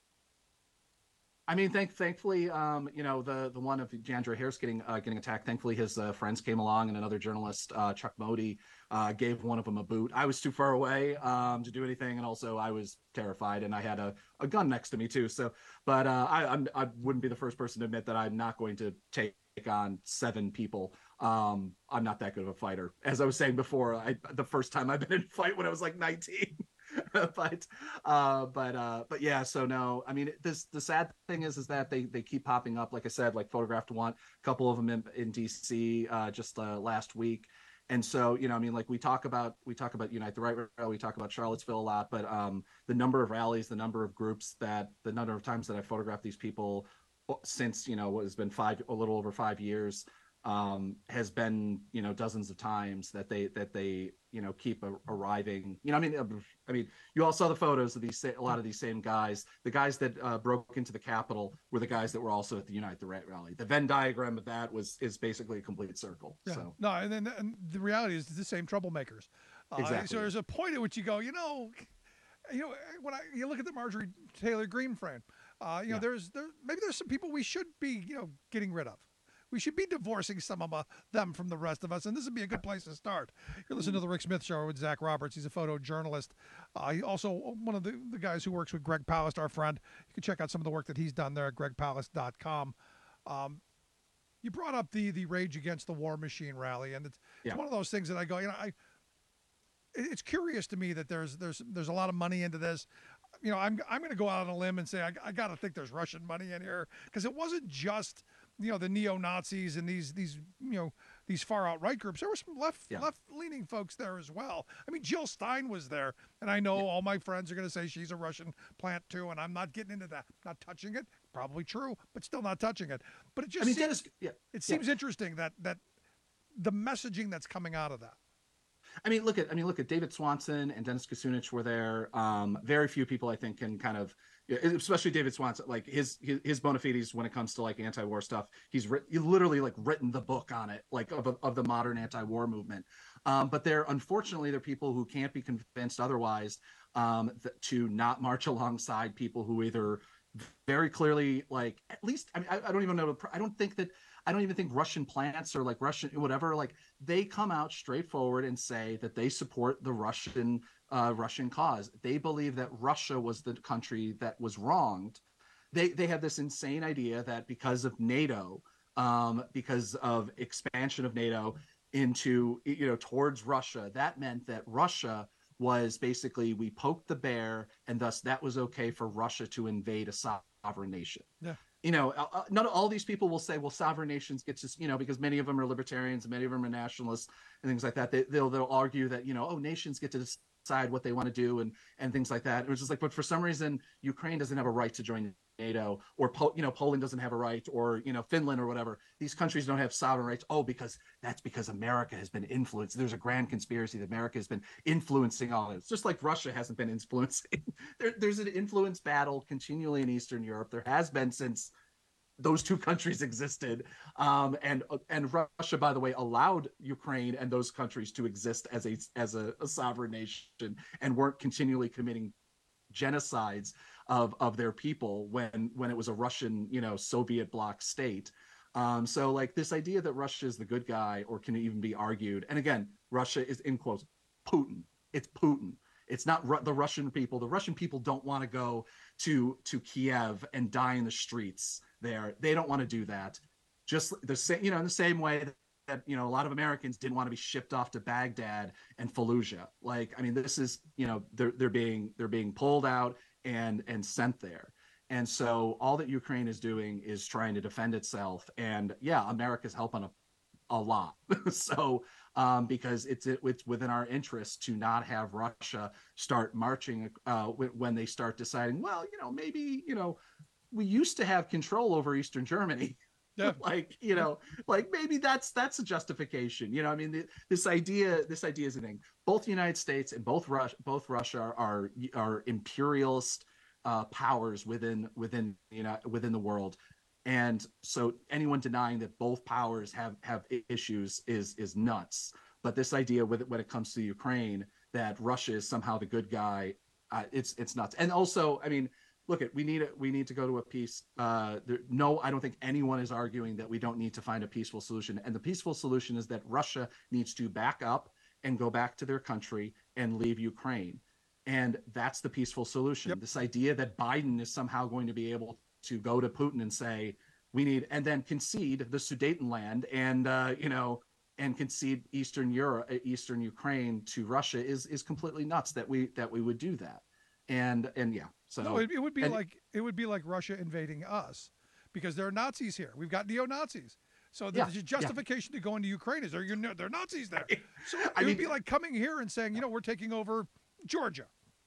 I mean, thank, thankfully, um, you know, the the one of DeAndre Harris getting uh, getting attacked. Thankfully, his uh, friends came along, and another journalist, uh, Chuck Modi, uh, gave one of them a boot. I was too far away um, to do anything, and also I was terrified, and I had a, a gun next to me too. So, but uh, I I'm, I wouldn't be the first person to admit that I'm not going to take on seven people. Um, I'm not that good of a fighter. As I was saying before, I the first time I've been in a fight when I was like nineteen. but uh but uh but yeah, so no, I mean, this the sad thing is is that they they keep popping up, like I said, like Photographed Want, a couple of them in, in D C uh just uh, last week. And so, you know, I mean, like we talk about we talk about Unite the Right rally, we talk about Charlottesville a lot, but um the number of rallies, the number of groups, that the number of times that I photographed these people since, you know, what has been five a little over five years um has been, you know, dozens of times that they that they you know keep a, arriving. You know, I mean, I mean, you all saw the photos of these a lot of these same guys. The guys that uh, broke into the Capitol were the guys that were also at the Unite the Right rally. The Venn diagram of that was is basically a complete circle. Yeah. So no, and then and the reality is the same troublemakers. Uh, Exactly. So there's a point at which you go, you know, you know, when I you look at the Marjorie Taylor Greene frame, uh, you know, Yeah. there's there maybe there's some people we should be, you know, getting rid of. We should be divorcing some of uh, them from the rest of us, and this would be a good place to start. You're listening to the Rick Smith Show with Zach Roberts. He's a photojournalist. Uh, he also one of the, the guys who works with Greg Palast, our friend. You can check out some of the work that he's done there at greg palast dot com. Um, you brought up the the Rage Against the War Machine rally, and it's, Yeah. it's one of those things that I go, you know, I. it- It's curious to me that there's there's there's a lot of money into this. You know, I'm I'm going to go out on a limb and say I, I got to think there's Russian money in here, because it wasn't just, you know, the neo-Nazis and these these you know these far out right groups. There were some left Yeah. left leaning folks there as well. I mean, Jill Stein was there, and I know all my friends are going to say she's a Russian plant too, and I'm not getting into that. Not touching it. Probably true, but still not touching it. But it just I mean, seems, Dennis, yeah, it yeah. seems interesting that that the messaging that's coming out of that. I mean, look at I mean, look at David Swanson and Dennis Kucinich were there. Um, very few people, I think, can kind of, especially David Swanson, like his his, his bona fides when it comes to like anti-war stuff. He's written, he literally like written the book on it, like of of the modern anti-war movement. Um, but there, unfortunately, there are people who can't be convinced otherwise um, th- to not march alongside people who either very clearly, like, at least, I mean, I, I don't even know. I don't think that. I don't even think Russian plants or like Russian whatever, like they come out straightforward and say that they support the Russian uh, Russian cause. They believe that Russia was the country that was wronged. They they have this insane idea that because of NATO, um, because of expansion of NATO into, you know, towards Russia, that meant that Russia was basically, we poked the bear, and thus that was okay for Russia to invade a sovereign nation. Yeah. You know, uh, not all these people will say, well, sovereign nations get to, you know, because many of them are libertarians, many of them are nationalists and things like that. They, they'll they'll argue that, you know, oh, nations get to decide what they want to do and and things like that. It was just like, but for some reason, Ukraine doesn't have a right to join NATO, or po- you know, Poland doesn't have a right, or you know, Finland or whatever. These countries don't have sovereign rights. Oh, because that's because America has been influenced. There's a grand conspiracy that America has been influencing all this. Just like Russia hasn't been influencing. there, there's an influence battle continually in Eastern Europe. There has been since those two countries existed, um, and and Russia, by the way, allowed Ukraine and those countries to exist as a as a, a sovereign nation, and weren't continually committing genocides of of their people when when it was a Russian, you know, Soviet bloc state. Um, so like this idea that Russia is the good guy, or can even be argued. And again, Russia is in quotes Putin. It's Putin. It's not Ru- the Russian people. The Russian people don't want to go to to Kiev and die in the streets there. They don't want to do that. Just the same, you know, in the same way that, that, you know, a lot of Americans didn't want to be shipped off to Baghdad and Fallujah. Like, I mean, this is, you know, they're they're being they're being pulled out and and sent there. And so all that Ukraine is doing is trying to defend itself. And yeah, America's helping a, a lot. so um, because it's it, it's within our interest to not have Russia start marching uh, when they start deciding, well, you know, maybe, you know, we used to have control over Eastern Germany. Yeah. Like, you know, like maybe that's that's a justification. You know, I mean, the, this idea, this idea is a thing. Both the United States and both Russia, both Russia are are, are imperialist uh, powers within within you know within the world. And so anyone denying that both powers have have issues is is nuts. But this idea with when it comes to Ukraine that Russia is somehow the good guy, uh, it's it's nuts. And also, I mean, look at we need a, we need to go to a peace. Uh, there, no, I don't think anyone is arguing that we don't need to find a peaceful solution. And the peaceful solution is that Russia needs to back up and go back to their country and leave Ukraine. And that's the peaceful solution. Yep. This idea that Biden is somehow going to be able to go to Putin and say, we need, and then concede the Sudetenland and, uh, you know, and concede Eastern Europe, Eastern Ukraine to Russia is, is completely nuts that we, that we would do that. And, and yeah, so no, it, it would be and, like, it would be like Russia invading us because there are Nazis here. We've got neo-Nazis. So the yeah, justification yeah. to go into Ukraine is there, you're, there are Nazis there. So it I would mean, be like coming here and saying, you know, we're taking over Georgia.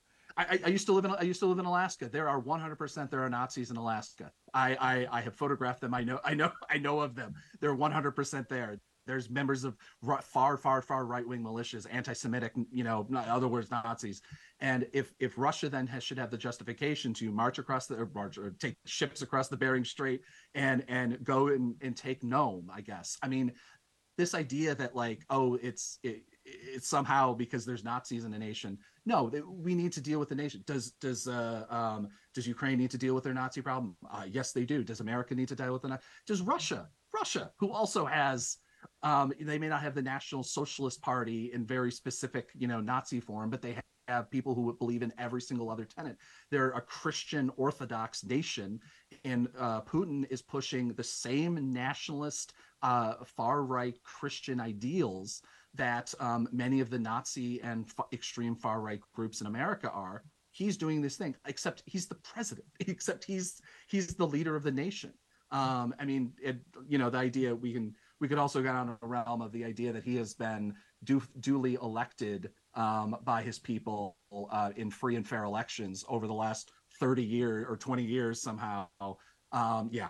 I, I used to live in I used to live in Alaska. There are one hundred percent there are Nazis in Alaska. I, I I have photographed them. I know I know I know of them. They're one hundred percent there. There's members of far far far right wing militias, anti-Semitic, you know, in other words, Nazis. And if if Russia then has, should have the justification to march across the or march or take ships across the Bering Strait and and go and, and take Nome, I guess. I mean, this idea that like, oh, it's it, it's somehow because there's Nazis in a nation. No, we need to deal with the nation. Does does uh, um, does Ukraine need to deal with their Nazi problem? Uh, yes, they do. Does America need to deal with the Nazi? Does Russia? Russia, who also has, um, they may not have the National Socialist Party in very specific, you know, Nazi form, but they have people who believe in every single other tenet. They're a Christian Orthodox nation, and uh, Putin is pushing the same nationalist, uh, far-right Christian ideals that um, many of the Nazi and f- extreme far-right groups in America are. He's doing this thing, except he's the president, except he's he's the leader of the nation. Um, I mean, it, you know, the idea we can we could also get on a realm of the idea that he has been du- duly elected um, by his people uh, in free and fair elections over the last thirty years or twenty years somehow. Um, yeah.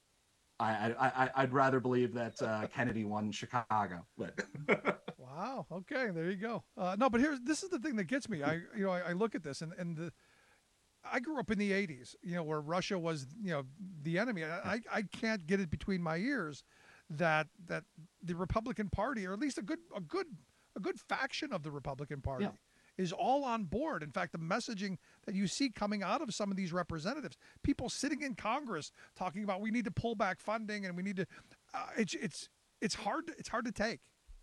I, I, I'd rather believe that uh, Kennedy won Chicago. But wow. Okay, there you go. Uh, no, but here's this is the thing that gets me. I you know I, I look at this and and the, I grew up in the eighties, you know, where Russia was you know the enemy. I I can't get it between my ears that that the Republican Party, or at least a good a good a good faction of the Republican Party, yeah. is all on board. In fact, the messaging that you see coming out of some of these representatives, people sitting in Congress talking about we need to pull back funding and we need to, uh, it's it's it's hard to, it's hard to take.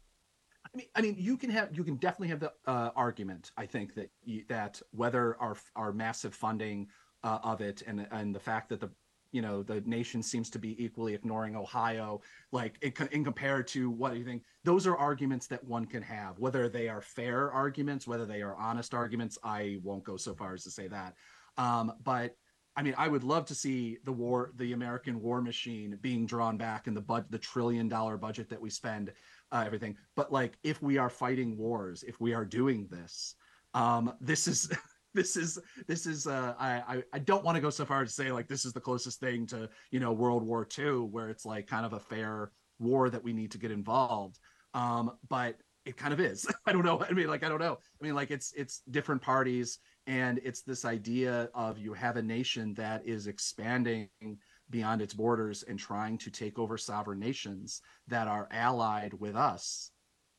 I mean, I mean, you can have you can definitely have the uh, argument. I think that you, that whether our our massive funding uh, of it and and the fact that the you know the nation seems to be equally ignoring Ohio, like in, in compared to what do you think? Those are arguments that one can have. Whether they are fair arguments, whether they are honest arguments, I won't go so far as to say that. Um, but I mean, I would love to see the war, the American war machine being drawn back in the bud, the trillion dollar budget that we spend, uh, everything. But like, if we are fighting wars, if we are doing this, um, this is. This is this is uh, I I don't want to go so far as to say like this is the closest thing to you know World War Two where it's like kind of a fair war that we need to get involved, um, but it kind of is. I don't know. I mean like I don't know. I mean like it's it's different parties and it's this idea of you have a nation that is expanding beyond its borders and trying to take over sovereign nations that are allied with us.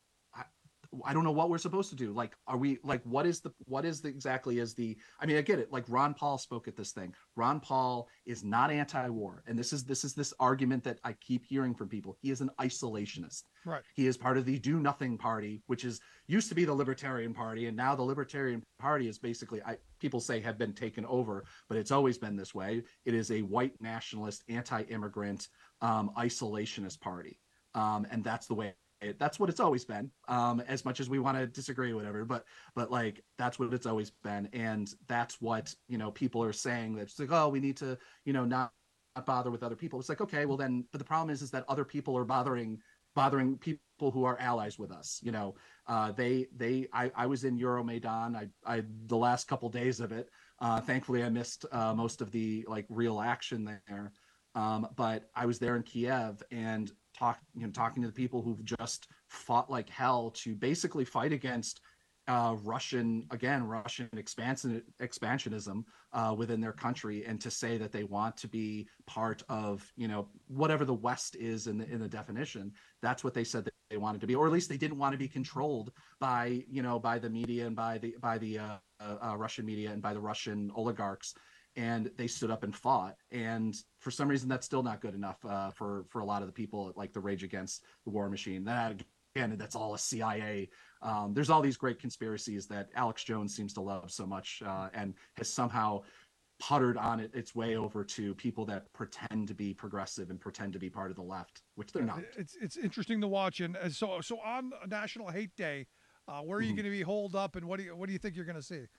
I don't know what we're supposed to do. Like, are we like, what is the, what is the exactly is the, I mean, I get it. Like Ron Paul spoke at this thing. Ron Paul is not anti-war. And this is, this is this argument that I keep hearing from people. He is an isolationist. Right. He is part of the Do Nothing Party, which is used to be the Libertarian Party. And now the Libertarian Party is basically, I, people say have been taken over, but it's always been this way. It is a white nationalist, anti-immigrant, um, isolationist party. Um, and that's the way It, that's what it's always been, um, as much as we want to disagree, whatever, but, but like, that's what it's always been. And that's what, you know, people are saying that it's like, oh, we need to, you know, not, not bother with other people. It's like, okay, well then, but the problem is, is that other people are bothering, bothering people who are allies with us. You know, uh, they, they, I, I was in Euromaidan. I, I, the last couple days of it, uh, thankfully I missed, uh, most of the like real action there. Um, but I was there in Kiev and talk, you know, talking to the people who've just fought like hell to basically fight against uh, Russian, again, Russian expansion, expansionism uh, within their country, and to say that they want to be part of, you know, whatever the West is in the, in the definition. That's what they said that they wanted to be, or at least they didn't want to be controlled by, you know, by the media and by the by the uh, uh, Russian media and by the Russian oligarchs. And they stood up and fought. And for some reason, that's still not good enough uh, for for a lot of the people, like the Rage Against the War Machine. That again, that's all a C I A. Um, there's all these great conspiracies that Alex Jones seems to love so much, uh, and has somehow puttered on it its way over to people that pretend to be progressive and pretend to be part of the left, which they're not. It's it's interesting to watch. And uh, so so on National Hate Day, uh, where are you Mhm. going to be holed up, and what do you what do you think you're going to see?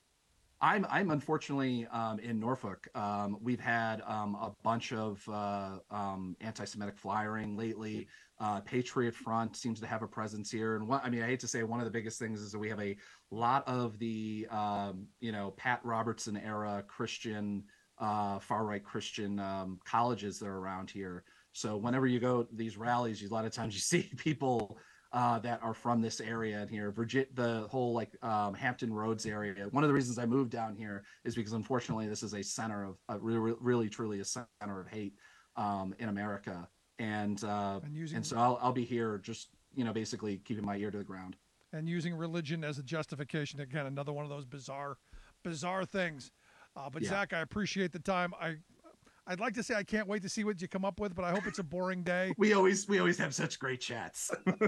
I'm I'm unfortunately um, in Norfolk. Um, we've had um, a bunch of uh, um, anti-Semitic flyering lately. Uh, Patriot Front seems to have a presence here, and one, I mean, I hate to say, one of the biggest things is that we have a lot of the um, you know Pat Robertson era Christian, uh, far right Christian um, colleges that are around here. So whenever you go to these rallies, you, a lot of times you see people Uh, that are from this area in here, Virginia, the whole like um, Hampton Roads area. One of the reasons I moved down here is because unfortunately this is a center of uh, really, really, truly a center of hate um, in America, and uh, And using- and so I'll I'll be here just you know basically keeping my ear to the ground. And using religion as a justification. Again, another one of those bizarre, bizarre things. Uh, but Yeah. Zach, I appreciate the time. I, I'd like to say I can't wait to see what you come up with, but I hope it's a boring day. We always we always have such great chats.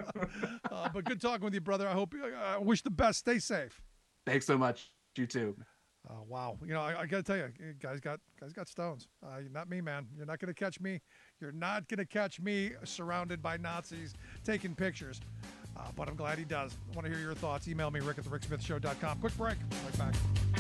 uh, but good talking with you, brother. I hope you, I wish the best. Stay safe. Thanks so much. You too. Uh, wow. You know, I, I got to tell you, guys got guys got stones. Uh, not me, man. You're not going to catch me. You're not going to catch me surrounded by Nazis taking pictures. Uh, but I'm glad he does. I want to hear your thoughts. Email me, rick at the rick smith show dot com. Quick break. Right back.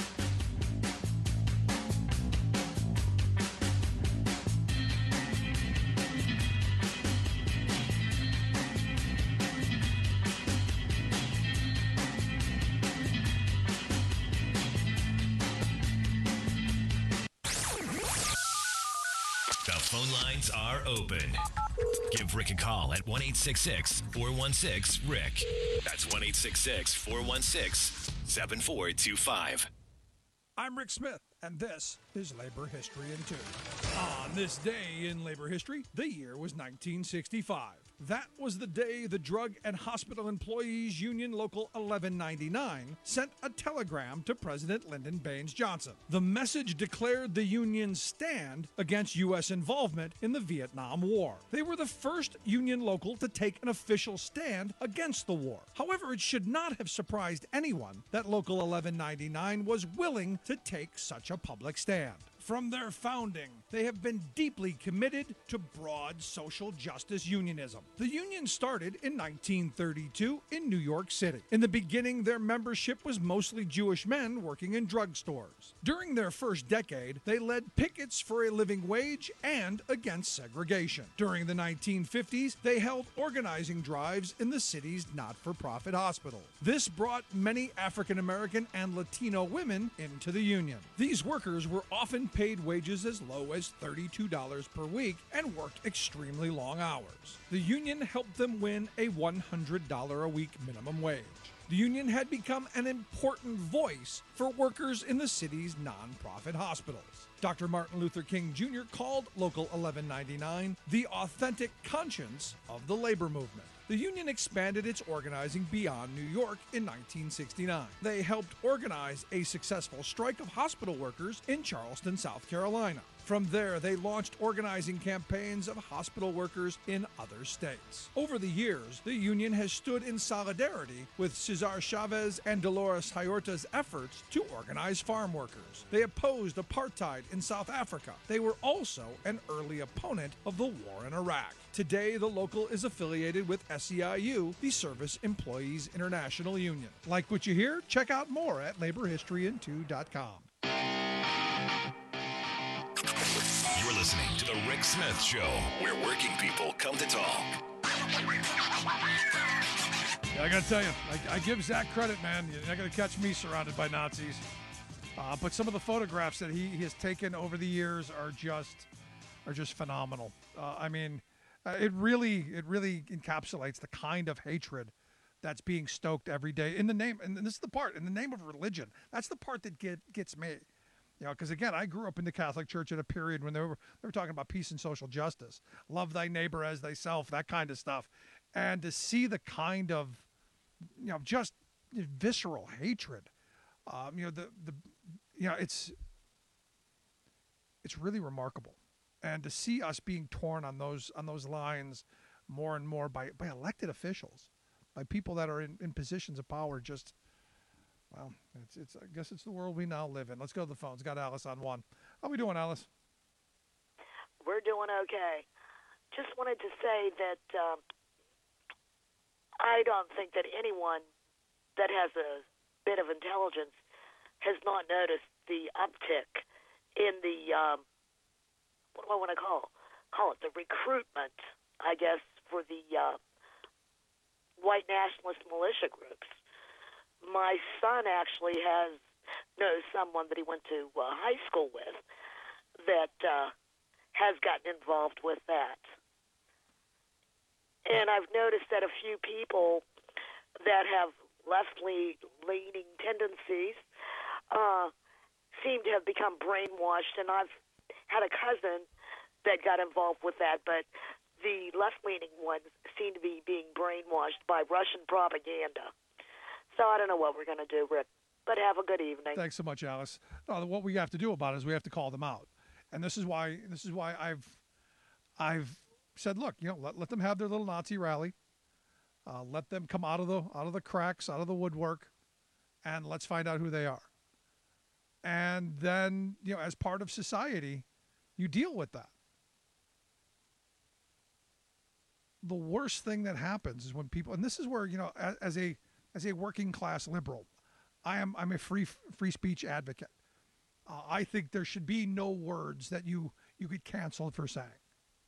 The phone lines are open. Give Rick a call at one eight six six, four one six, Rick. That's one eight six six, four one six, seven four two five. I'm Rick Smith, and this is Labor History in Two. On this day in labor history, the year was nineteen sixty-five. That was the day the Drug and Hospital Employees Union Local eleven ninety-nine sent a telegram to President Lyndon Baines Johnson. The message declared the union's stand against U S involvement in the Vietnam War. They were the first union local to take an official stand against the war. However, it should not have surprised anyone that Local eleven ninety-nine was willing to take such a public stand. From their founding, they have been deeply committed to broad social justice unionism. The union started in nineteen thirty-two in New York City. In the beginning, their membership was mostly Jewish men working in drugstores. During their first decade, they led pickets for a living wage and against segregation. During the nineteen fifties, they held organizing drives in the city's not-for-profit hospitals. This brought many African American and Latino women into the union. These workers were often paid wages as low as thirty-two dollars per week and worked extremely long hours. The union helped them win a one hundred dollars a week minimum wage. The union had become an important voice for workers in the city's nonprofit hospitals. Doctor Martin Luther King Junior called Local eleven ninety-nine the authentic conscience of the labor movement. The union expanded its organizing beyond New York in nineteen sixty-nine. They helped organize a successful strike of hospital workers in Charleston, South Carolina. From there, they launched organizing campaigns of hospital workers in other states. Over the years, the union has stood in solidarity with Cesar Chavez and Dolores Huerta's efforts to organize farm workers. They opposed apartheid in South Africa. They were also an early opponent of the war in Iraq. Today, the local is affiliated with S E I U, the Service Employees International Union. Like what you hear? Check out more at labor history in two dot com. You're listening to The Rick Smith Show, where working people come to talk. Yeah, I gotta tell you, I, I give Zach credit, man. You're not gonna catch me surrounded by Nazis. Uh, but some of the photographs that he, he has taken over the years are just are just phenomenal. Uh, I mean, uh, it really it really encapsulates the kind of hatred that's being stoked every day in the name, and this is the part, in the name of religion. That's the part that get, gets me. You know, because again, I grew up in the Catholic Church at a period when they were they were talking about peace and social justice, love thy neighbor as thyself, that kind of stuff, and to see the kind of, you know, just visceral hatred, um, you know, the the, you know, it's it's really remarkable, and to see us being torn on those on those lines more and more by by elected officials, by people that are in, in positions of power, just. Well, it's it's. I guess it's the world we now live in. Let's go to the phones. Got Alice on one. How we doing, Alice? We're doing okay. Just wanted to say that um, I don't think that anyone that has a bit of intelligence has not noticed the uptick in the um, what do I want to call call it the recruitment, I guess, for the uh, white nationalist militia groups. My son actually has knows someone that he went to uh, high school with that uh, has gotten involved with that. And I've noticed that a few people that have left-leaning tendencies uh, seem to have become brainwashed, and I've had a cousin that got involved with that, but the left-leaning ones seem to be being brainwashed by Russian propaganda. So I don't know what we're going to do, Rick, but have a good evening. Thanks so much, Alice. No, what we have to do about it is we have to call them out, and this is why this is why I've I've said, look, you know, let let them have their little Nazi rally, uh, let them come out of the out of the cracks, out of the woodwork, and let's find out who they are. And then, you know, as part of society, you deal with that. The worst thing that happens is when people, and this is where, you know, as, as a As a working class liberal, I am I'm a free free speech advocate. Uh, I think there should be no words that you you could cancel for saying.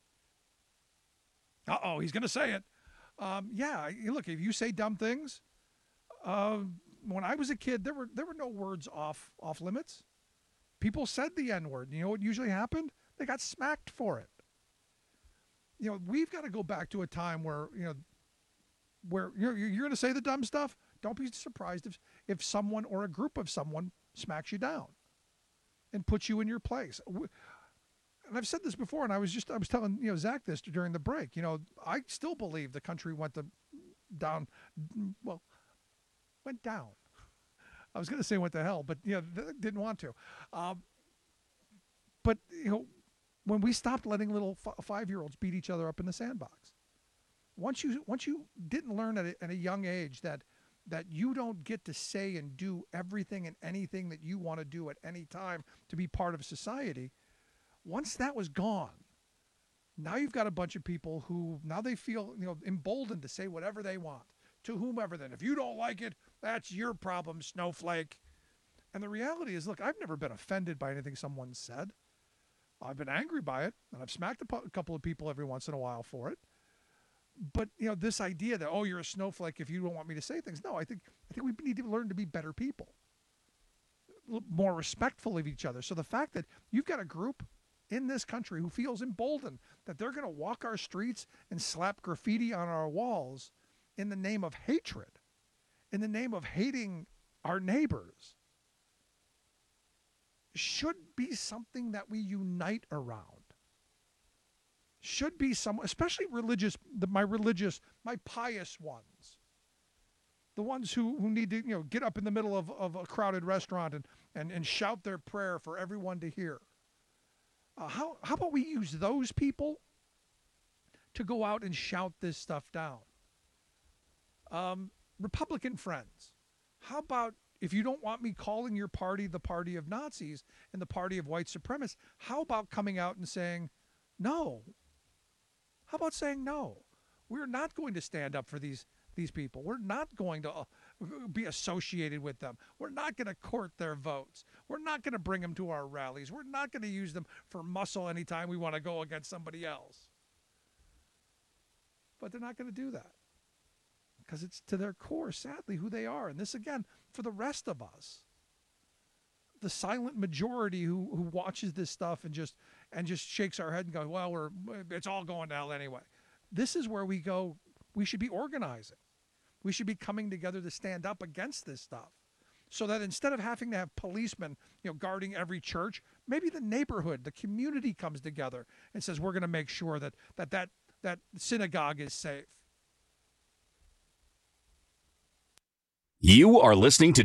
Uh oh, he's going to say it. Um, yeah, look, if you say dumb things, uh, when I was a kid, there were there were no words off off limits. People said the N word. You know what usually happened? They got smacked for it. You know, we've got to go back to a time where, you know, where you're, you're going to say the dumb stuff. Don't be surprised if, if someone or a group of someone smacks you down and puts you in your place. And I've said this before, and I was just, I was telling, you know, Zach this during the break. You know, I still believe the country went to down, well, went down. I was going to say went to hell, but, you know, didn't want to. Um, but, you know, when we stopped letting little f- five-year-olds beat each other up in the sandbox, Once you once you didn't learn at a, at a young age that that you don't get to say and do everything and anything that you want to do at any time to be part of society, once that was gone, now you've got a bunch of people who now they feel, you know, emboldened to say whatever they want to whomever. Then if you don't like it, that's your problem, snowflake. And the reality is, look, I've never been offended by anything someone said. I've been angry by it, and I've smacked a, pu- a couple of people every once in a while for it. But, you know, this idea that, oh, you're a snowflake if you don't want me to say things. No, I think I think we need to learn to be better people, more respectful of each other. So the fact that you've got a group in this country who feels emboldened that they're going to walk our streets and slap graffiti on our walls in the name of hatred, in the name of hating our neighbors, should be something that we unite around. Should be some, especially religious, the, my religious, my pious ones, the ones who, who need to, you know, get up in the middle of, of a crowded restaurant and, and, and shout their prayer for everyone to hear. Uh, how, how about we use those people to go out and shout this stuff down? Um, Republican friends, how about, if you don't want me calling your party the party of Nazis and the party of white supremacists, how about coming out and saying, no? How about saying no? We're not going to stand up for these these people. We're not going to uh, be associated with them. We're not going to court their votes. We're not going to bring them to our rallies. We're not going to use them for muscle anytime we want to go against somebody else. But they're not going to do that because it's to their core, sadly, who they are. And this, again, for the rest of us, the silent majority who, who watches this stuff and just and just shakes our head and goes, well, we're it's all going to hell anyway. This is where we go, we should be organizing. We should be coming together to stand up against this stuff. So that instead of having to have policemen, you know, guarding every church, maybe the neighborhood, the community comes together and says, we're going to make sure that that, that that synagogue is safe. You are listening to